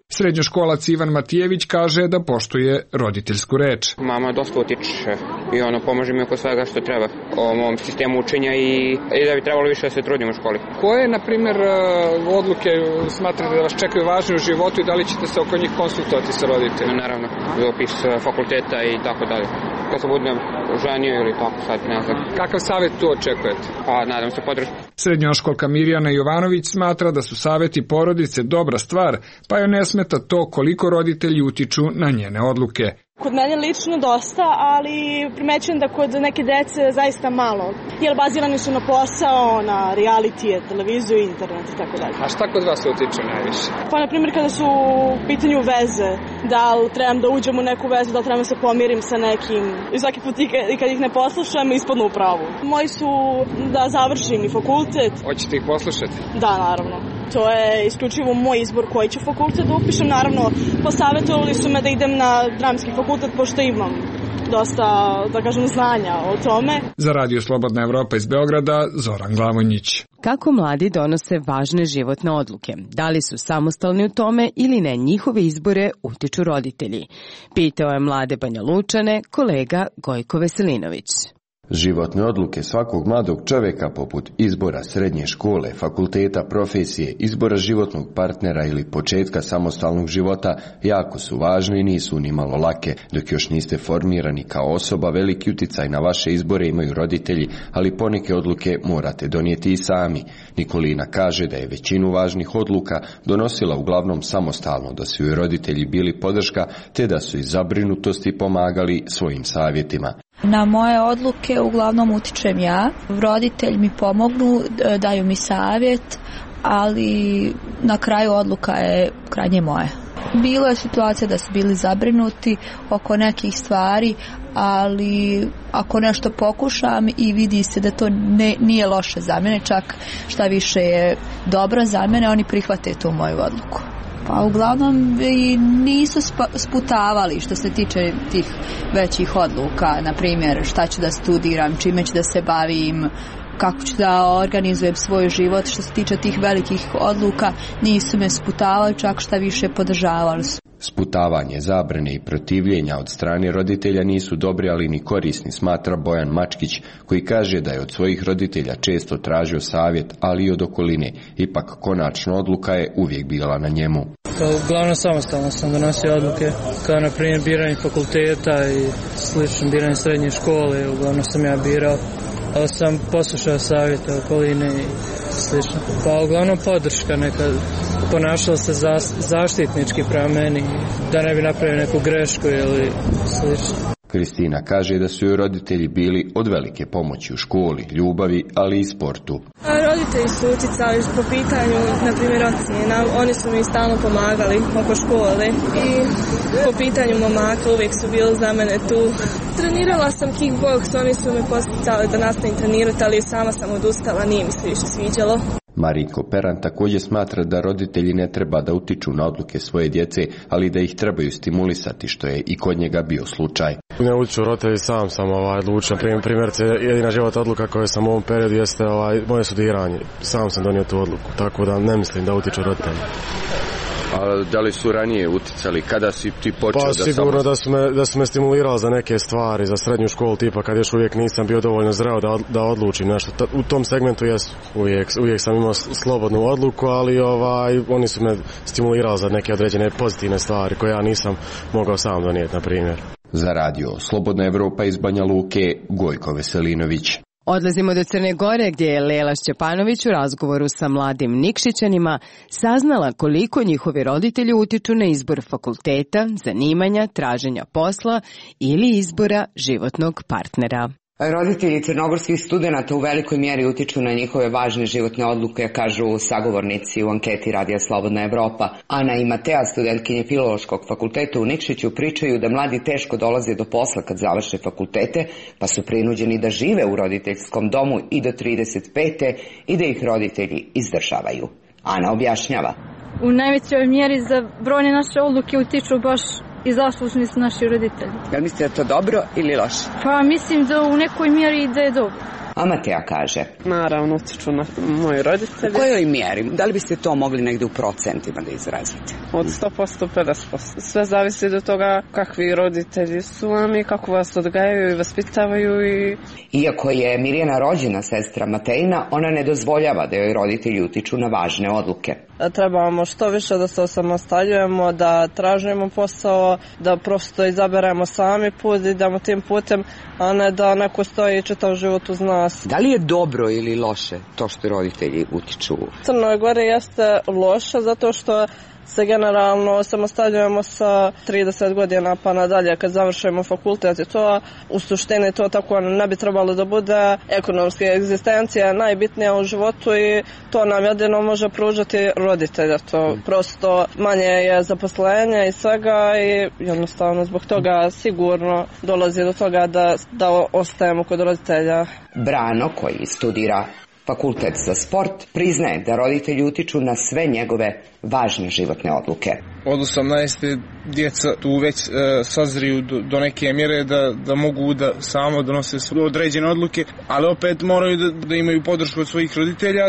Srednjoškolac Ivan Matijević kaže da poštuje roditeljsku reč. Mama dosta utiče i pomaže mi oko svega što treba o mom sistemu učenja i da bi trebalo više da se trudim u školi. Koje, na primjer, odluke smatrate da vas čekaju važne u životu i da li ćete se oko njih konsultovati sa roditeljima? Naravno, upis fakulteta i tako dalje. Kad se budem ženio ili tako, sad ne znam. Kakav savjet tu očekujete? Pa, nadam se podršku. Srednjoškolka Mirjana Jovanović smatra da su savjeti porodice dobra stvar, pa joj ne smeta to koliko roditelji utiču na njene odluke. Kod mene lično dosta, ali primećujem da kod neke dece zaista malo. Jer bazirani su na posao, na realitije, televiziju, internet i tako dalje. A šta kod vas utiče najviše? Pa, na primjer, kada su u pitanju veze, da li trebam da uđem u neku vezu, da li trebam da se pomirim sa nekim. I svaki put i kad ih ne poslušam, ispadnu u pravu. Moji su da završim i fakultet. Hoćete ih poslušati? Da, naravno. To je isključivo moj izbor koji ću fakultet da upišem. Naravno, posavjetovali su me da idem na dramski fakultet, pošto imam dosta, da kažem, znanja o tome. Za Radio Slobodna Evropa iz Beograda, Zoran Glavonjić. Kako mladi donose važne životne odluke? Da li su samostalni u tome ili ne, njihove izbore utiču roditelji? Pitao je mlade Banja Lučane kolega Gojko Veselinović. Životne odluke svakog mladog čovjeka poput izbora srednje škole, fakulteta, profesije, izbora životnog partnera ili početka samostalnog života jako su važne i nisu ni malo lake. Dok još niste formirani kao osoba, veliki uticaj na vaše izbore imaju roditelji, ali poneke odluke morate donijeti i sami. Nikolina kaže da je većinu važnih odluka donosila uglavnom samostalno, da su joj roditelji bili podrška te da su iz zabrinutosti pomagali svojim savjetima. Na moje odluke uglavnom utičem ja. Roditelji mi pomognu, daju mi savjet, ali na kraju odluka je krajnje moja. Bilo je situacija da su bili zabrinuti oko nekih stvari, ali ako nešto pokušam i vidi se da to nije loše za mene, čak šta više je dobro za mene, oni prihvate tu moju odluku. Pa uglavnom nisu sputavali što se tiče tih većih odluka, na primjer šta ću da studiram, čime ću da se bavim, kako ću da organizujem svoj život. Što se tiče tih velikih odluka, nisu me sputavali, čak šta više podržavali su. Sputavanje, zabrane i protivljenja od strane roditelja nisu dobri, ali ni korisni, smatra Bojan Mačkić, koji kaže da je od svojih roditelja često tražio savjet, ali i od okoline. Ipak konačna odluka je uvijek bila na njemu. Uglavnom samostalno sam donosio odluke, kao na primjer biranje fakulteta i slično, biranje srednje škole, uglavnom sam ja birao, ali sam poslušao savjete okoline i slično. Pa uglavnom podrška nekad, ponašala se zaštitnički prema meni, da ne bi napravio neku grešku ili slično. Kristina kaže da su joj roditelji bili od velike pomoći u školi, ljubavi, ali i sportu. Roditelji su uticali po pitanju, na primjer, ocjena. Oni su mi stalno pomagali oko škole i po pitanju momaka uvijek su bili za mene tu. Trenirala sam kickbox, oni su me posticali da nastavim trenirati, ali sama sam odustala, nije mi se više sviđalo. Marinko Peran također smatra da roditelji ne treba da utiču na odluke svoje djece, ali da ih trebaju stimulisati, što je i kod njega bio slučaj. Ne utiču roditelji, sam odlučio. Primjerice, jedina životna odluka koju sam u ovom periodu jeste moje studiranje. Sam sam donio tu odluku, tako da ne mislim da utiču roditelji. A da li su ranije uticali? Kada si ti počeo da sigurno da su me stimulirali za neke stvari, za srednju školu, tipa kad još uvijek nisam bio dovoljno zreo da odlučim nešto. U tom segmentu jesu. Uvijek sam imao slobodnu odluku, ali oni su me stimulirali za neke određene pozitivne stvari koje ja nisam mogao sam donijeti, na primjer. Za radio Slobodna Evropa iz Banja Luke, Gojko Veselinović. Odlazimo do Crne Gore gdje je Lela Šćepanović u razgovoru sa mladim Nikšićanima saznala koliko njihovi roditelji utiču na izbor fakulteta, zanimanja, traženja posla ili izbora životnog partnera. Roditelji crnogorskih studenata u velikoj mjeri utiču na njihove važne životne odluke, kažu sagovornici u anketi Radija Slobodna Evropa. Ana i Matea, studentkinje Filološkog fakulteta u Nikšiću, pričaju da mladi teško dolaze do posla kad završe fakultete, pa su prinuđeni da žive u roditeljskom domu i do 35. i da ih roditelji izdržavaju. Ana objašnjava. U najvećoj mjeri za brojne naše odluke utiču baš i zaslužni su naši roditelji. Jel mislite da je to dobro ili loše? Pa mislim da u nekoj mjeri da je dobro. A Mateja kaže: Naravno, utiču na moji roditelji. U kojoj mjeri? Da li biste to mogli negde u procentima da izrazite? Od 100%, 50%. Sve zavisi do toga kakvi roditelji su vam i kako vas odgajaju i vaspitavaju. Iako je Mirjana rođena sestra Matejina, ona ne dozvoljava da joj roditelji utiču na važne odluke. Trebamo što više da se osamostaljujemo, da tražimo posao, da prosto izaberemo sami put i idemo tim putem, a ne da neko stoji čitav život uz nas. Da li je dobro ili loše to što roditelji utiču? Crnoj Gori jeste loše zato što se generalno osamostaljujemo sa 30 godina pa nadalje kad završimo fakultet i to u suštini to tako ne bi trebalo da bude. Ekonomska egzistencija je najbitnija u životu i to nam jedino može pružati roditelja. To prosto manje je zaposlenja i svega i jednostavno zbog toga sigurno dolazi do toga da ostajemo kod roditelja. Brano, koji studira Fakultet za sport, priznaje da roditelji utiču na sve njegove važne životne odluke. Od 18. djeca tu već sazriju do neke mjere da mogu da samo donose određene odluke, ali opet moraju da imaju podršku od svojih roditelja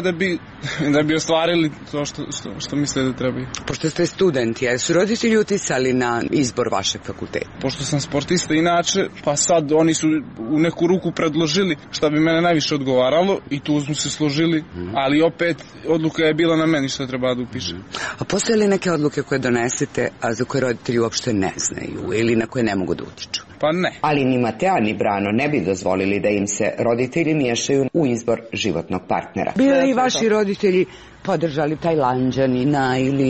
da bi ostvarili to što misle da trebaju. Pošto ste studenti, su roditelji uticali na izbor vašeg fakulteta? Pošto sam sportista inače, pa sad oni su u neku ruku predložili šta bi mene najviše odgovaralo i tu smo se složili, ali opet odluka je bila na meni što treba da upišem. A postoje li neke odluke koje donesete, a za koje roditelji uopšte ne znaju ili na koje ne mogu da utiču? Pa ne. Ali ni Mateja ni Brano ne bi dozvolili da im se roditelji miješaju u izbor životnog partnera. Bili i vaši roditelji podržali Tajlanđanina ili...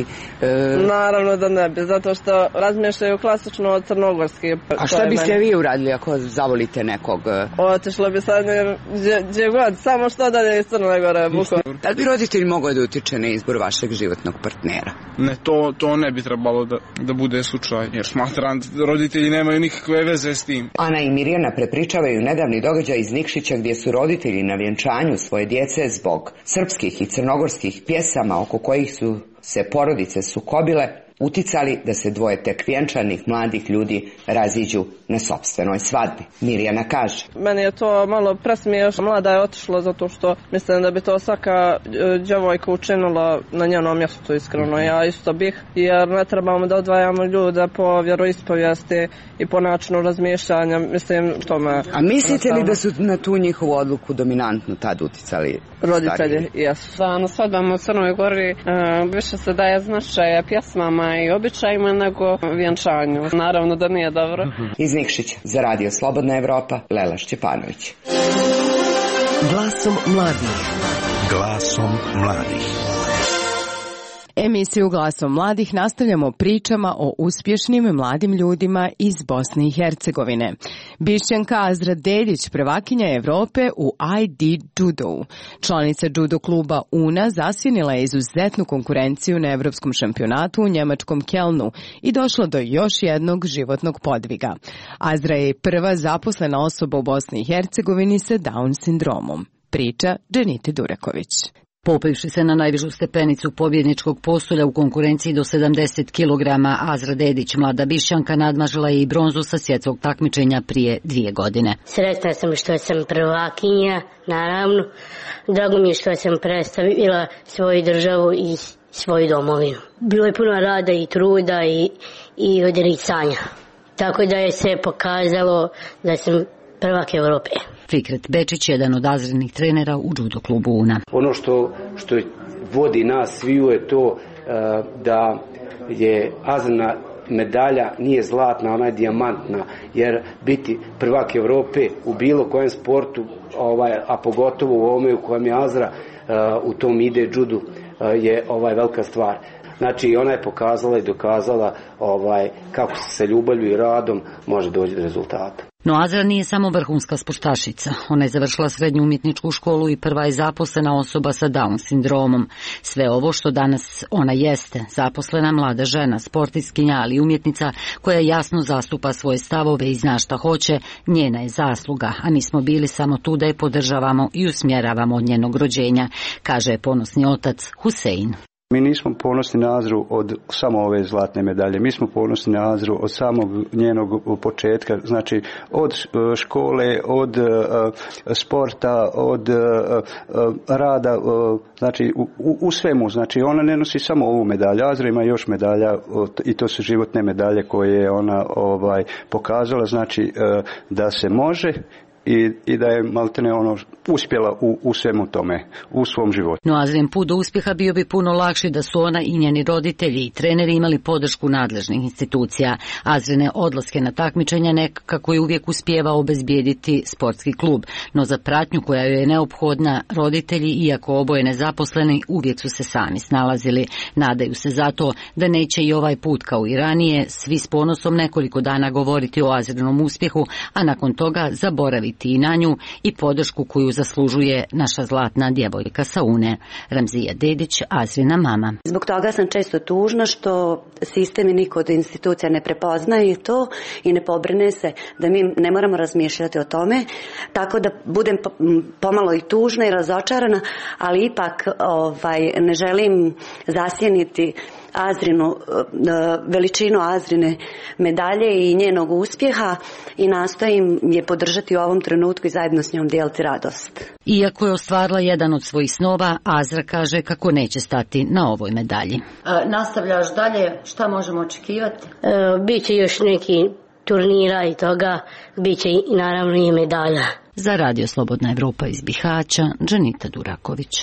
Naravno da ne bi, zato što razmišljaju klasično crnogorski. A šta biste vi uradili ako zavolite nekog? Otišlo bi sad gdje god, samo što dalje iz Crne Gore. Da li bi roditelji mogli da utiče na izbor vašeg životnog partnera? Ne, to ne bi trebalo da bude slučaj, jer smatram da roditelji nemaju nikakve veze s tim. Ana i Mirjana prepričavaju nedavni događaj iz Nikšića gdje su roditelji na vjenčanju svoje djece zbog srpskih i crnogorskih pjesama oko kojih su se porodice sukobile uticali da se dvoje tek vjenčanih mladih ljudi raziđu na sopstvenoj svadbi. Mirjana kaže: Meni je to malo presmiješno. Mlada je otišla zato što mislim da bi to svaka djevojka učinila na njenom mjestu, iskreno. Ja isto bih, jer ne trebamo da odvajamo ljude po vjeroispovijesti i po načinu razmišljanja. Mislim, tome... A mislite li da su na tu njihovu odluku dominantno tad uticali roditelji? Jesu. Na svadbama u Crnoj Gori više se daje značaja pjesmama i običajima nego vjenčanju. Naravno da nije dobro. Iz Nikšića za Radio Slobodna Evropa, Lela Šćepanović. Glasom mladih. Glasom mladih. Emisiju Glasom mladih nastavljamo pričama o uspješnim mladim ljudima iz Bosne i Hercegovine. Bišćanka Azra Deljić, prvakinja Evrope u ID Judo. Članica judo kluba UNA zasjenila je izuzetnu konkurenciju na evropskom šampionatu u njemačkom Kelnu i došla do još jednog životnog podviga. Azra je prva zaposlena osoba u Bosni i Hercegovini sa Down sindromom. Priča Dženite Duraković. Popevši se na najvišu stepenicu pobjedničkog postolja u konkurenciji do 70 kg, Azra Dedić, mlada Bišćanka, nadmažila je i bronzu sa svjetskog takmičenja prije 2 godine. Sretna sam što sam prvakinja, naravno. Drago mi je što sam predstavila svoju državu i svoju domovinu. Bilo je puno rada i truda i odricanja. Tako da je se pokazalo da sam prvak Evrope. Fikret Bečić, jedan od Azrinih trenera u judo klubu UNA. Ono što vodi nas sviju je to da je Azrina medalja nije zlatna, ona je dijamantna, jer biti prvak Evrope u bilo kojem sportu, a pogotovo u ovome u kojem je Azra, u tom ide judu, je velika stvar. Znači, ona je pokazala i dokazala kako se ljubavlju i radom može doći do rezultata. No Azra nije samo vrhunska sportašica. Ona je završila srednju umjetničku školu i prva je zaposlena osoba sa Down sindromom. Sve ovo što danas ona jeste, zaposlena mlada žena, sportistkinja, ali i umjetnica koja jasno zastupa svoje stavove i zna šta hoće, njena je zasluga, a mi smo bili samo tu da je podržavamo i usmjeravamo od njenog rođenja, kaže ponosni otac Husein. Mi nismo ponosni na Azru od samo ove zlatne medalje, mi smo ponosni na Azru od samog njenog početka, znači od škole, od sporta, od rada, znači u svemu, znači ona ne nosi samo ovu medalju, Azra ima još medalja i to su životne medalje koje je ona pokazala, znači da se može i da je maltene uspjela u svemu tome, u svom životu. No Azrin put do uspjeha bio bi puno lakši da su ona i njeni roditelji i treneri imali podršku nadležnih institucija. Azrine odlaske na takmičenja nekako je uvijek uspijevao obezbijediti sportski klub, no za pratnju koja joj je neophodna roditelji, iako oboje nezaposleni, uvijek su se sami snalazili. Nadaju se zato da neće i ovaj put kao i ranije svi s ponosom nekoliko dana govoriti o Azrinom uspjehu, a nakon toga zaboraviti i na nju i podršku koju zaslužuje naša zlatna djevojka sa Une. Ramzija Dedić, Azrina mama. Zbog toga sam često tužna što sistem i niko od institucija ne prepoznaje to i ne pobrine se da mi ne moramo razmišljati o tome, tako da budem pomalo i tužna i razočarana, ali ipak ne želim zasjeniti Azrinu, veličinu Azrine medalje i njenog uspjeha i nastojim je podržati u ovom trenutku i zajedno s njom dijeliti radost. Iako je ostvarila jedan od svojih snova, Azra kaže kako neće stati na ovoj medalji. Nastavljaš dalje, šta možemo očekivati? Biće još neki turnira i toga, biće i naravno i medalja. Za Radio Slobodna Evropa iz Bihaća, Džanita Duraković.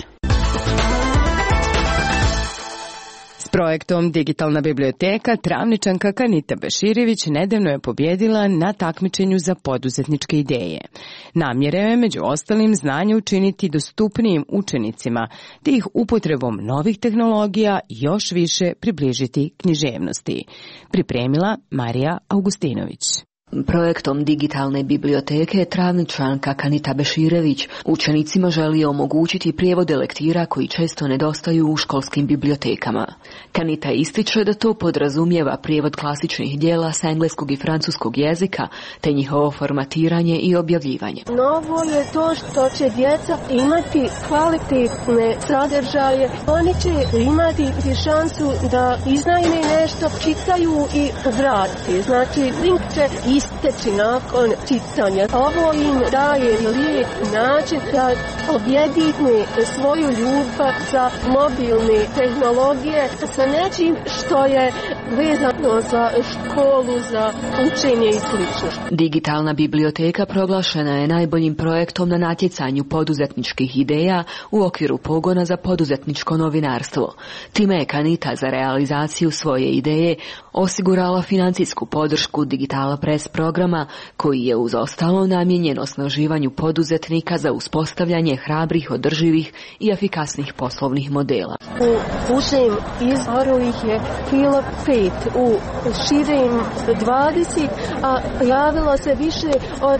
Projektom Digitalna biblioteka Travničanka Kanita Beširević nedavno je pobjedila na takmičenju za poduzetničke ideje. Namjera je među ostalim znanje učiniti dostupnijim učenicima, te ih upotrebom novih tehnologija još više približiti književnosti. Pripremila Marija Augustinović. Projektom Digitalne biblioteke Travničanka Kanita Beširević učenicima želi omogućiti prijevode lektira koji često nedostaju u školskim bibliotekama. Kanita ističe da to podrazumijeva prijevod klasičnih dijela sa engleskog i francuskog jezika, te njihovo formatiranje i objavljivanje. Novo je to što će djeca imati kvalitetne sadržaje. Oni će imati šansu da iznajme nešto, čitaju i vrati. Znači, link će isteći nakon čitanja. Ovo im daje lijep način da objedine svoju ljubav za mobilne tehnologije sa nečim što je vezano za školu, za učenje i sl. Digitalna biblioteka proglašena je najboljim projektom na natjecanju poduzetničkih ideja u okviru pogona za poduzetničko novinarstvo. Time je Kanita za realizaciju svoje ideje osigurala financijsku podršku Digitala Press programa koji je uz ostalo namijenjen osnaživanju poduzetnika za uspostavljanje hrabrih, održivih i efikasnih poslovnih modela. U užem izvoru ih je bilo 5, u širem 20, a javilo se više od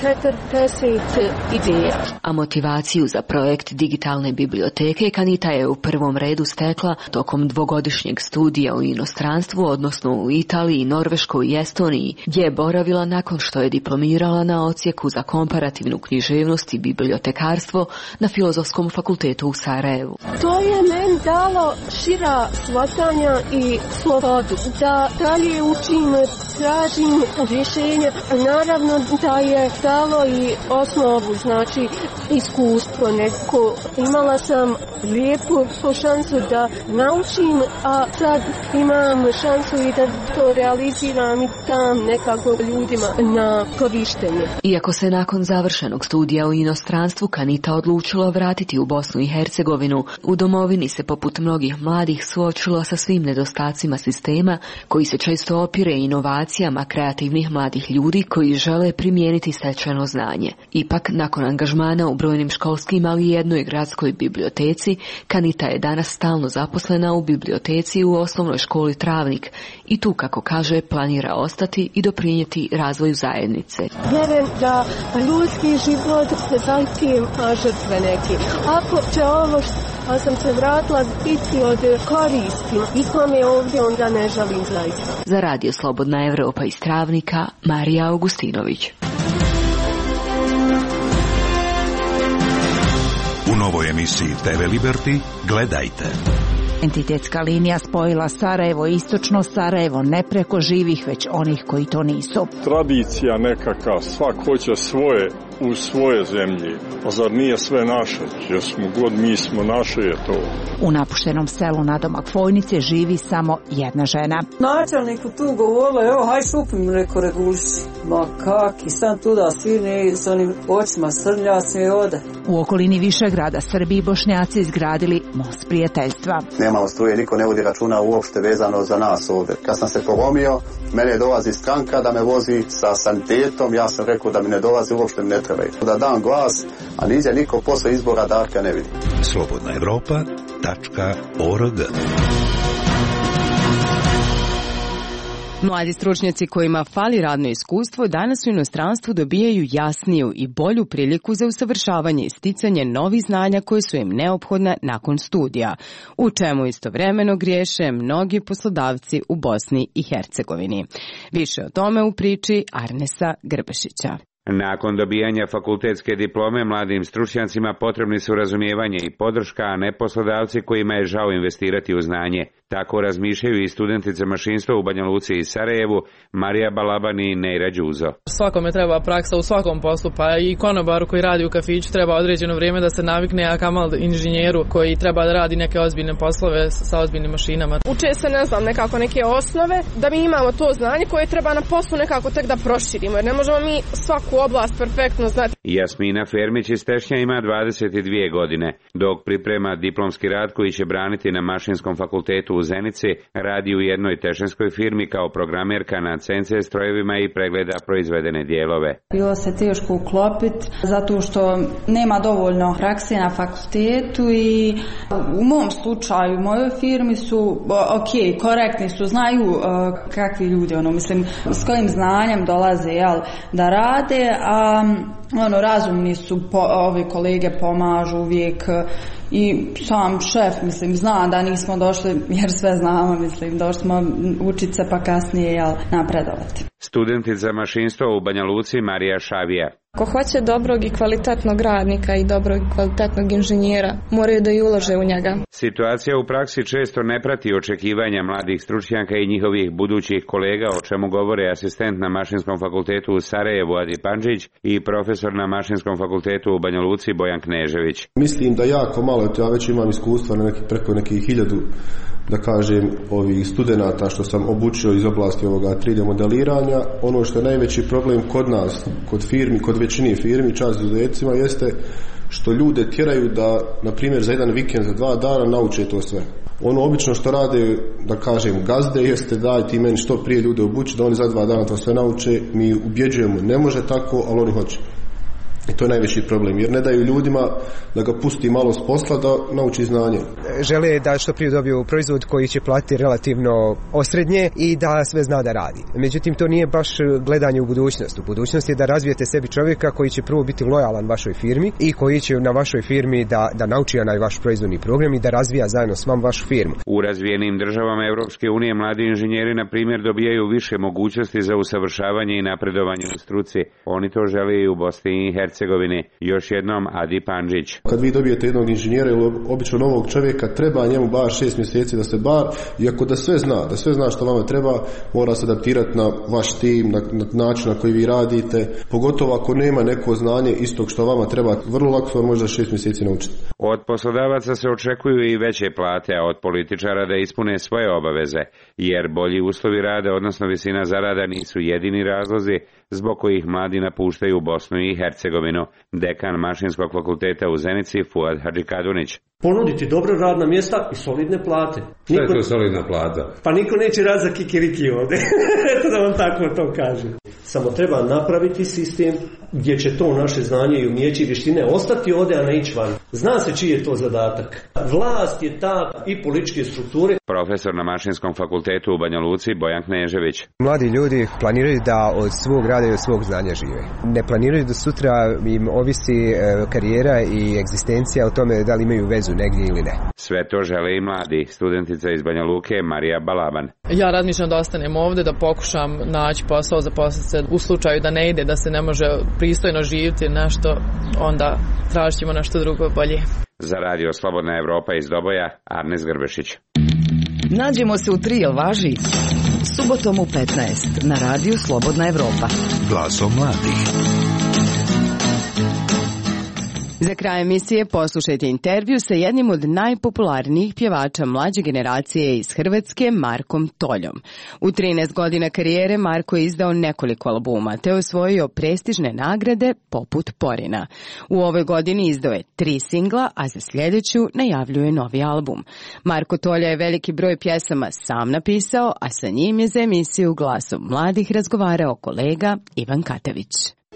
40 ideja. A motivaciju za projekt Digitalne biblioteke Kanita je u prvom redu stekla tokom dvogodišnjeg studija u inostranstvu, odnosno u Italiji, Norveškoj i Estoniji, gdje je boravila nakon što je diplomirala na odsjeku za komparativnu književnost i bibliotekarstvo na Filozofskom fakultetu u Sarajevu. To je meni dalo šira shvatanja i slobodu. Da dalje učim, tražim rješenja. Naravno da je dalo i osnovu, znači iskustvo neko. Imala sam lijepu šansu da naučim, a sad imam šansu i da to realiziram i tam nekako ljudima na korištenje. Iako se nakon završenog studija u inostranstvu Kanita odlučila vratiti u Bosnu i Hercegovinu, u domovini se poput mnogih mladih suočila sa svim nedostacima sistema koji se često opire inovacijama kreativnih mladih ljudi koji žele primijeniti stečeno znanje. Ipak, nakon angažmana u brojnim školskim, ali i jednoj gradskoj biblioteci, Kanita je danas stalno zaposlena u biblioteci u osnovnoj školi Travnik i tu, kako kaže, planira ostati i doprinijeti razvoju zajednice. Vjerujem da ljudski život se zahtijeva žrtve neki. Ako će ovo a sam se vratila biti od koristi. I kome ovdje onda ne žalim zaista. Za Radio Slobodna Evropa iz Travnika, Marija Augustinović. U novoj emisiji TV Liberty gledajte. Entitetska linija spojila Sarajevo i istočno Sarajevo ne preko živih, već onih koji to nisu. Tradicija nekakav, svak hoće svoje u svoje zemlji. A zar nije sve naše? Jesmo god mi smo naše je to. U napuštenom selu nadomak Fojnice živi samo jedna žena. Načelniku tu govorila, evo haj šupim, reko reguliši. Ma kak, i sam tuda svirne s onim očima srljacim i ode. U okolini Višegrada Srbi i Bošnjaci izgradili most prijateljstva. Nemamo struje, niko ne vodi računa uopšte vezano za nas ovdje. Kad sam se polomio, mene dolazi stranka da me vozi sa sanitetom, ja sam rekao da mi ne dolazi, uopšte mi ne trebaju. Da dam glas, a nizje niko posle izbora Darka ne vidi. slobodnaevropa.org. Mladi stručnjaci kojima fali radno iskustvo danas u inostranstvu dobijaju jasniju i bolju priliku za usavršavanje i sticanje novih znanja koje su im neophodna nakon studija, u čemu istovremeno griješe mnogi poslodavci u Bosni i Hercegovini. Više o tome u priči Arnesa Grbešića. Nakon dobijanja fakultetske diplome mladim stručnjacima potrebni su razumijevanje i podrška, a ne poslodavci kojima je žao investirati u znanje. Tako razmišljaju i studentice mašinstva u Banja Luci i Sarajevu, Marija Balaban i Nejra Đuzo. Svakome treba praksa u svakom poslu, pa i konobaru koji radi u kafiću treba određeno vrijeme da se navikne, a kamal inženjeru koji treba da radi neke ozbiljne poslove sa ozbiljnim mašinama. Uče se, ne znam, nekako neke osnove, da mi imamo to znanje koje treba na poslu nekako tek da proširimo, jer ne možemo mi svaku oblast perfektno znati. Jasmina Fermić iz Tešnja ima 22 godine, dok priprema diplomski rad koji će braniti na Mašinskom fakultetu u Zenici, radi u jednoj tešnjskoj firmi kao programerka na CNC strojevima i pregleda proizvedene dijelove. Bilo se teško uklopiti zato što nema dovoljno prakse na fakultetu i u mom slučaju, u mojoj firmi su ok, korektni su, znaju kakvi ljudi, mislim, s kojim znanjem dolaze da rade, a razumni su, ovi kolege pomažu uvijek i sam šef, zna da nismo došli, jer sve znamo, došli smo učiti se pa kasnije napredovati. Studentica mašinstva u Banja Luci Marija Šavija. Ako hoće dobrog i kvalitetnog radnika i dobrog i kvalitetnog inženjera, moraju da i ulože u njega. Situacija u praksi često ne prati očekivanja mladih stručnjaka i njihovih budućih kolega, o čemu govore asistent na Mašinskom fakultetu u Sarajevu Adi Pandžić i profesor na Mašinskom fakultetu u Banja Luci Bojan Knežević. Mislim da jako malo, ja već imam iskustva na preko nekih 1000 da kažem ovih studenata što sam obučio iz oblasti ovoga 3D modeliranja. Ono što je najveći problem kod nas, kod firmi, kod većine firmi, čast izuzecima, jeste što ljude tjeraju da, na primjer, za jedan vikend, za 2 dana nauče to sve. Ono obično što rade, da kažem, gazde, jeste daj ti meni što prije ljude obuči, da oni za 2 dana to sve nauče. Mi ubjeđujemo, ne može tako, ali oni hoće. I to je najveći problem, jer ne daju ljudima da ga pusti malo s posla da nauči znanje. Žele da što prije dobiju proizvod koji će platiti relativno osrednje i da sve zna da radi. Međutim, to nije baš gledanje u budućnost. U budućnosti je da razvijete sebi čovjeka koji će prvo biti lojalan vašoj firmi i koji će na vašoj firmi da nauči onaj vaš proizvodni program i da razvija zajedno s vam vašu firmu. U razvijenim državama Europske unije mladi inženjeri, na primjer, dobijaju više mogućnosti za usavršavanje i napredovanje u struci. Oni to žele i u Bosni i Hercegovini. Još jednom Adi Pandžić. Kad vi dobijete jednog inženjera ili obično novog čovjeka, treba njemu bar 6 mjeseci da se iako da sve zna što vama treba, mora se adaptirati na vaš tim, na način na koji vi radite, pogotovo ako nema neko znanje istog što vama treba, vrlo lako se možda 6 mjeseci naučiti. Od poslodavaca se očekuju i veće plate, a od političara da ispune svoje obaveze, jer bolji uslovi rada, odnosno visina zarada, nisu jedini razlozi zbog kojih mladi napuštaju Bosnu i Hercegovinu. Dekan Mašinskog fakulteta u Zenici Fuad Hadžikadunić. Ponuditi dobra radna mjesta i solidne plate. Šta je to solidna plata? Pa niko neće rad za kikiriki ovdje. Eto da vam tako to kažem. Samo treba napraviti sistem gdje će to naše znanje i umijeće i vještine ostati ovdje, a ne ići van. Zna se čiji je to zadatak. Vlast je ta i političke strukture. Profesor na Mašinskom fakultetu u Banja Luci Bojan Knežević. Mladi ljudi planiraju da od svog rada i od svog znanja žive. Ne planiraju da sutra im ovisi karijera i egzistencija o tome da li imaju vezu negdje ili ne. Sve to žele i mladi. Studentica iz Banja Luke Marija Balaban. Ja razmišljam da ostanem ovdje, da pokušam naći posao, zaposliti se u slučaju da ne ide, da se ne može pristojno živjeti nešto, onda tražit ćemo nešto drugo bolje. Za radio Slobodna Evropa iz Doboja, Arnes Grbešić. Nađemo se u 3, jel važi? Subotom u 15 na radiju Slobodna Evropa. Glasom mladih. Za kraj emisije poslušajte intervju sa jednim od najpopularnijih pjevača mlađe generacije iz Hrvatske, Markom Toljom. U 13 godina karijere Marko je izdao nekoliko albuma, te osvojio prestižne nagrade poput Porina. U ovoj godini izdao je 3 singla, a za sljedeću najavljuje novi album. Marko Tolja je veliki broj pjesama sam napisao, a sa njim je za emisiju Glasom mladih razgovarao kolega Ivan Katavić.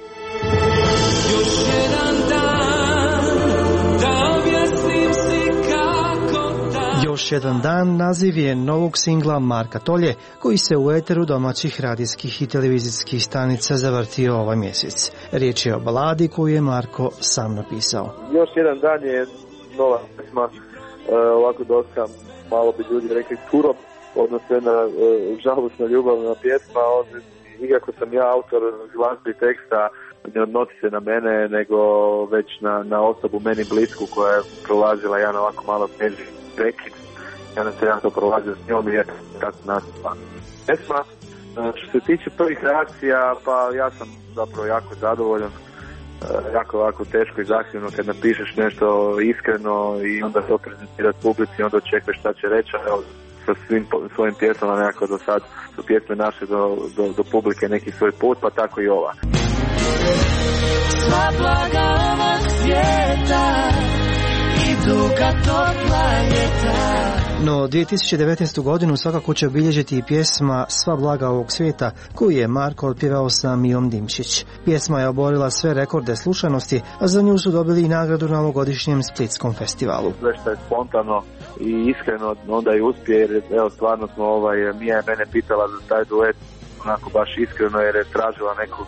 Još jedan dan naziv je novog singla Marka Tolje, koji se u eteru domaćih radijskih i televizijskih stanica zavrtio ovaj mjesec. Riječ je o baladi koju je Marko sam napisao. Još jedan dan je nova pesma, ovako dosta, malo bi ljudi rekli turop, odnosno jedna žalosna ljubavna pjesma. Iako sam ja autor glazbe i teksta, ne odnosi se na mene, nego već na osobu meni blisku koja je prolazila jedan ovako malo teži prekid. Ja to prolazio s njom i je kako nastupa pesma. Što se tiče prvih reakcija, pa ja sam zapravo jako zadovoljan. Jako ovako teško i zahtjevno kad napišeš nešto iskreno i onda to prezentirati publici, onda očekuješ šta će reći. Evo, sa svim svojim pjesmama nekako do sad su pjesme naše do publike neki svoj put, pa tako i ova. Sva blaga ovog svijeta idu ka topla ljeta. No, 2019. godinu svakako će obilježiti i pjesma Sva blaga ovog svijeta, koju je Marko otpjevao sa Mijom Dimšić. Pjesma je oborila sve rekorde slušanosti, a za nju su dobili i nagradu na ovogodišnjem Splitskom festivalu. Sve što je spontano i iskreno onda i uspije, jer evo stvarno smo Mija je mene pitala za taj duet onako baš iskreno, jer je tražila nekog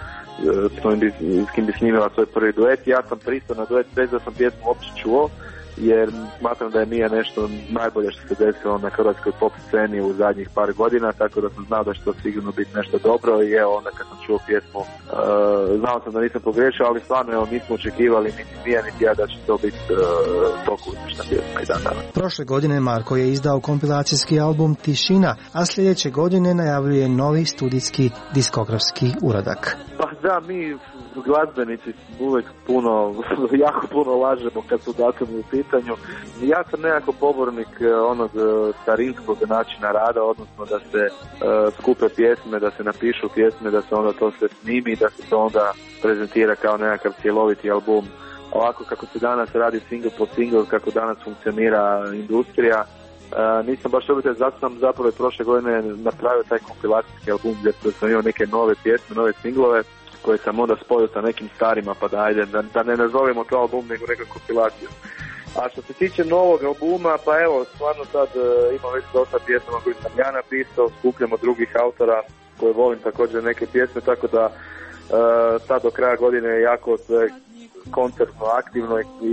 s kim bi snimila svoj prvi duet. Ja sam pristao na duet bez da sam pjesmu uopće čuo, jer smatram da je Mija nešto najbolje što se desilo na hrvatskoj pop sceni u zadnjih par godina, tako da sam znao da će to sigurno biti nešto dobro i evo onda kad sam čuo pjesmu znao sam da nisam pogrešio, ali stvarno evo nismo očekivali niti Mija niti ja da će to biti toliko uspješna pjesma i dan danas. Prošle godine Marko je izdao kompilacijski album Tišina, a sljedeće godine najavljuje novi studijski diskografski uradak. Pa da, mi glazbenici uvijek jako puno lažemo kad su datumi u pitanju. Ja sam nekako pobornik onog starinskog načina rada, odnosno da se skupe pjesme, da se napišu pjesme, da se onda to sve snimi, da se to onda prezentira kao nekakav cjeloviti album. Ovako kako se danas radi single po single, kako danas funkcionira industrija, nisam baš ljubitelj, zato sam zapravo prošle godine napravio taj kompilacijski album gdje sam imao neke nove pjesme, nove singlove koje sam onda spojio sa nekim starima, pa da ne nazovemo to album nego neku kompilaciju. A što se tiče novog albuma, pa evo, stvarno sad imam već dosta pjesama koje sam ja napisao, skupljamo drugih autora koje volim također neke pjesme, tako da sad do kraja godine je jako sve koncertno, aktivno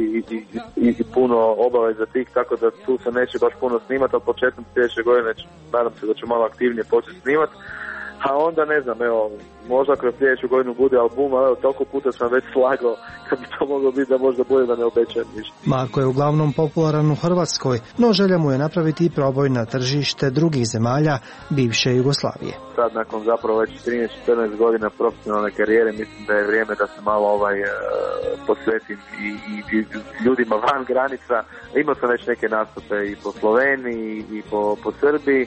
i puno obaveza tih, tako da tu se neće baš puno snimati, ali početkom sljedeće godine nadam se da ću malo aktivnije početi snimati. A onda ne znam, evo, možda kroz sljedeću godinu bude album, ali evo, toliko puta sam već slagao kad bi to moglo biti da možda bude da ne obećajem ništa. Marko je uglavnom popularan u Hrvatskoj, no želja mu je napraviti proboj na tržište drugih zemalja bivše Jugoslavije. Sad nakon zapravo već 13-14 godina profesionalne karijere mislim da je vrijeme da se malo posvetim i ljudima van granica. Imao sam već neke nastupe i po Sloveniji i po Srbiji.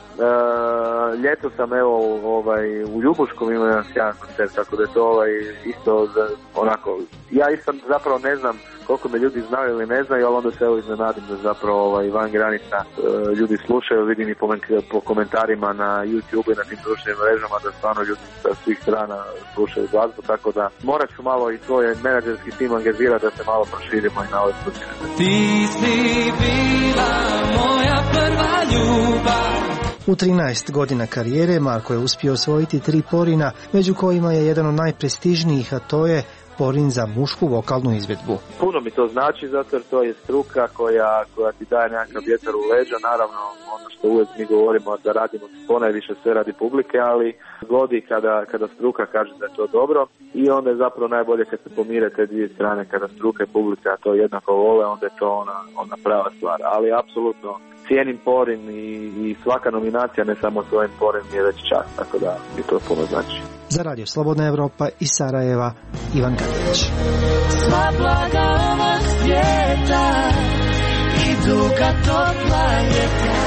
Ljeto sam evo u Ljubuškom imao jedan sjajan koncert, tako da je to isto onako, ja isto zapravo ne znam koliko me ljudi znaju ili ne znaju, ali onda se evo iznenadim da zapravo van granica ljudi slušaju, vidim i po komentarima na YouTube i na tim društvenim mrežama da stvarno ljudi sa svih strana slušaju glazbu, tako da morat ću malo i svoj menadžerski tim angažirati da se malo proširimo i na ove slučaje. Ti si bila moja prva ljubav. U 13 godina karijere Marko je uspio osvojiti 3 Porina, među kojima je jedan od najprestižnijih, a to je Porin za mušku vokalnu izvedbu. Puno mi to znači, zato jer to je struka koja ti daje nekakav vjetar u leđa, naravno ono što uvijek mi govorimo da radimo ponajviše sve radi publike, ali godi kada struka kaže da je to dobro i onda je zapravo najbolje kad se pomire te dvije strane, kada struka i publika to jednako vole, onda je to ona prava stvar, ali apsolutno cijenim Porin i svaka nominacija, ne samo svojim Porin, je već čast, tako da mi to puno znači. Za Radio Slobodna Evropa iz Sarajeva, Ivan Katić. Sva blaga ovog svijeta i duga topla ljeta.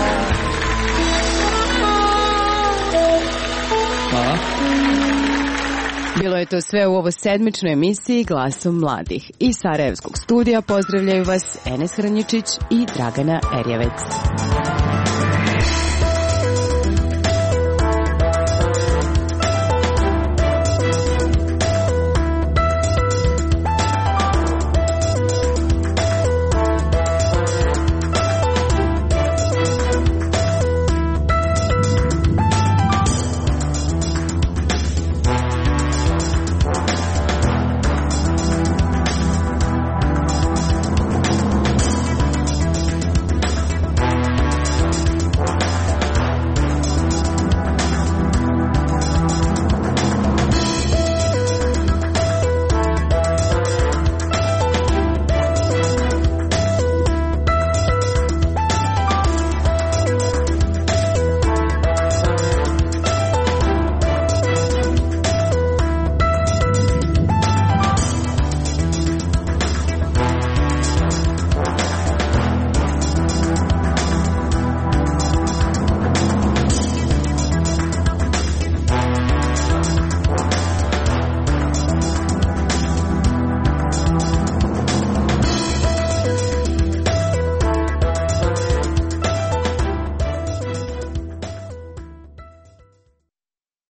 Hvala. Bilo je to sve u ovoj sedmičnoj emisiji Glasom mladih. Iz Sarajevskog studija pozdravljaju vas Enes Hranjičić i Dragana Erjevec.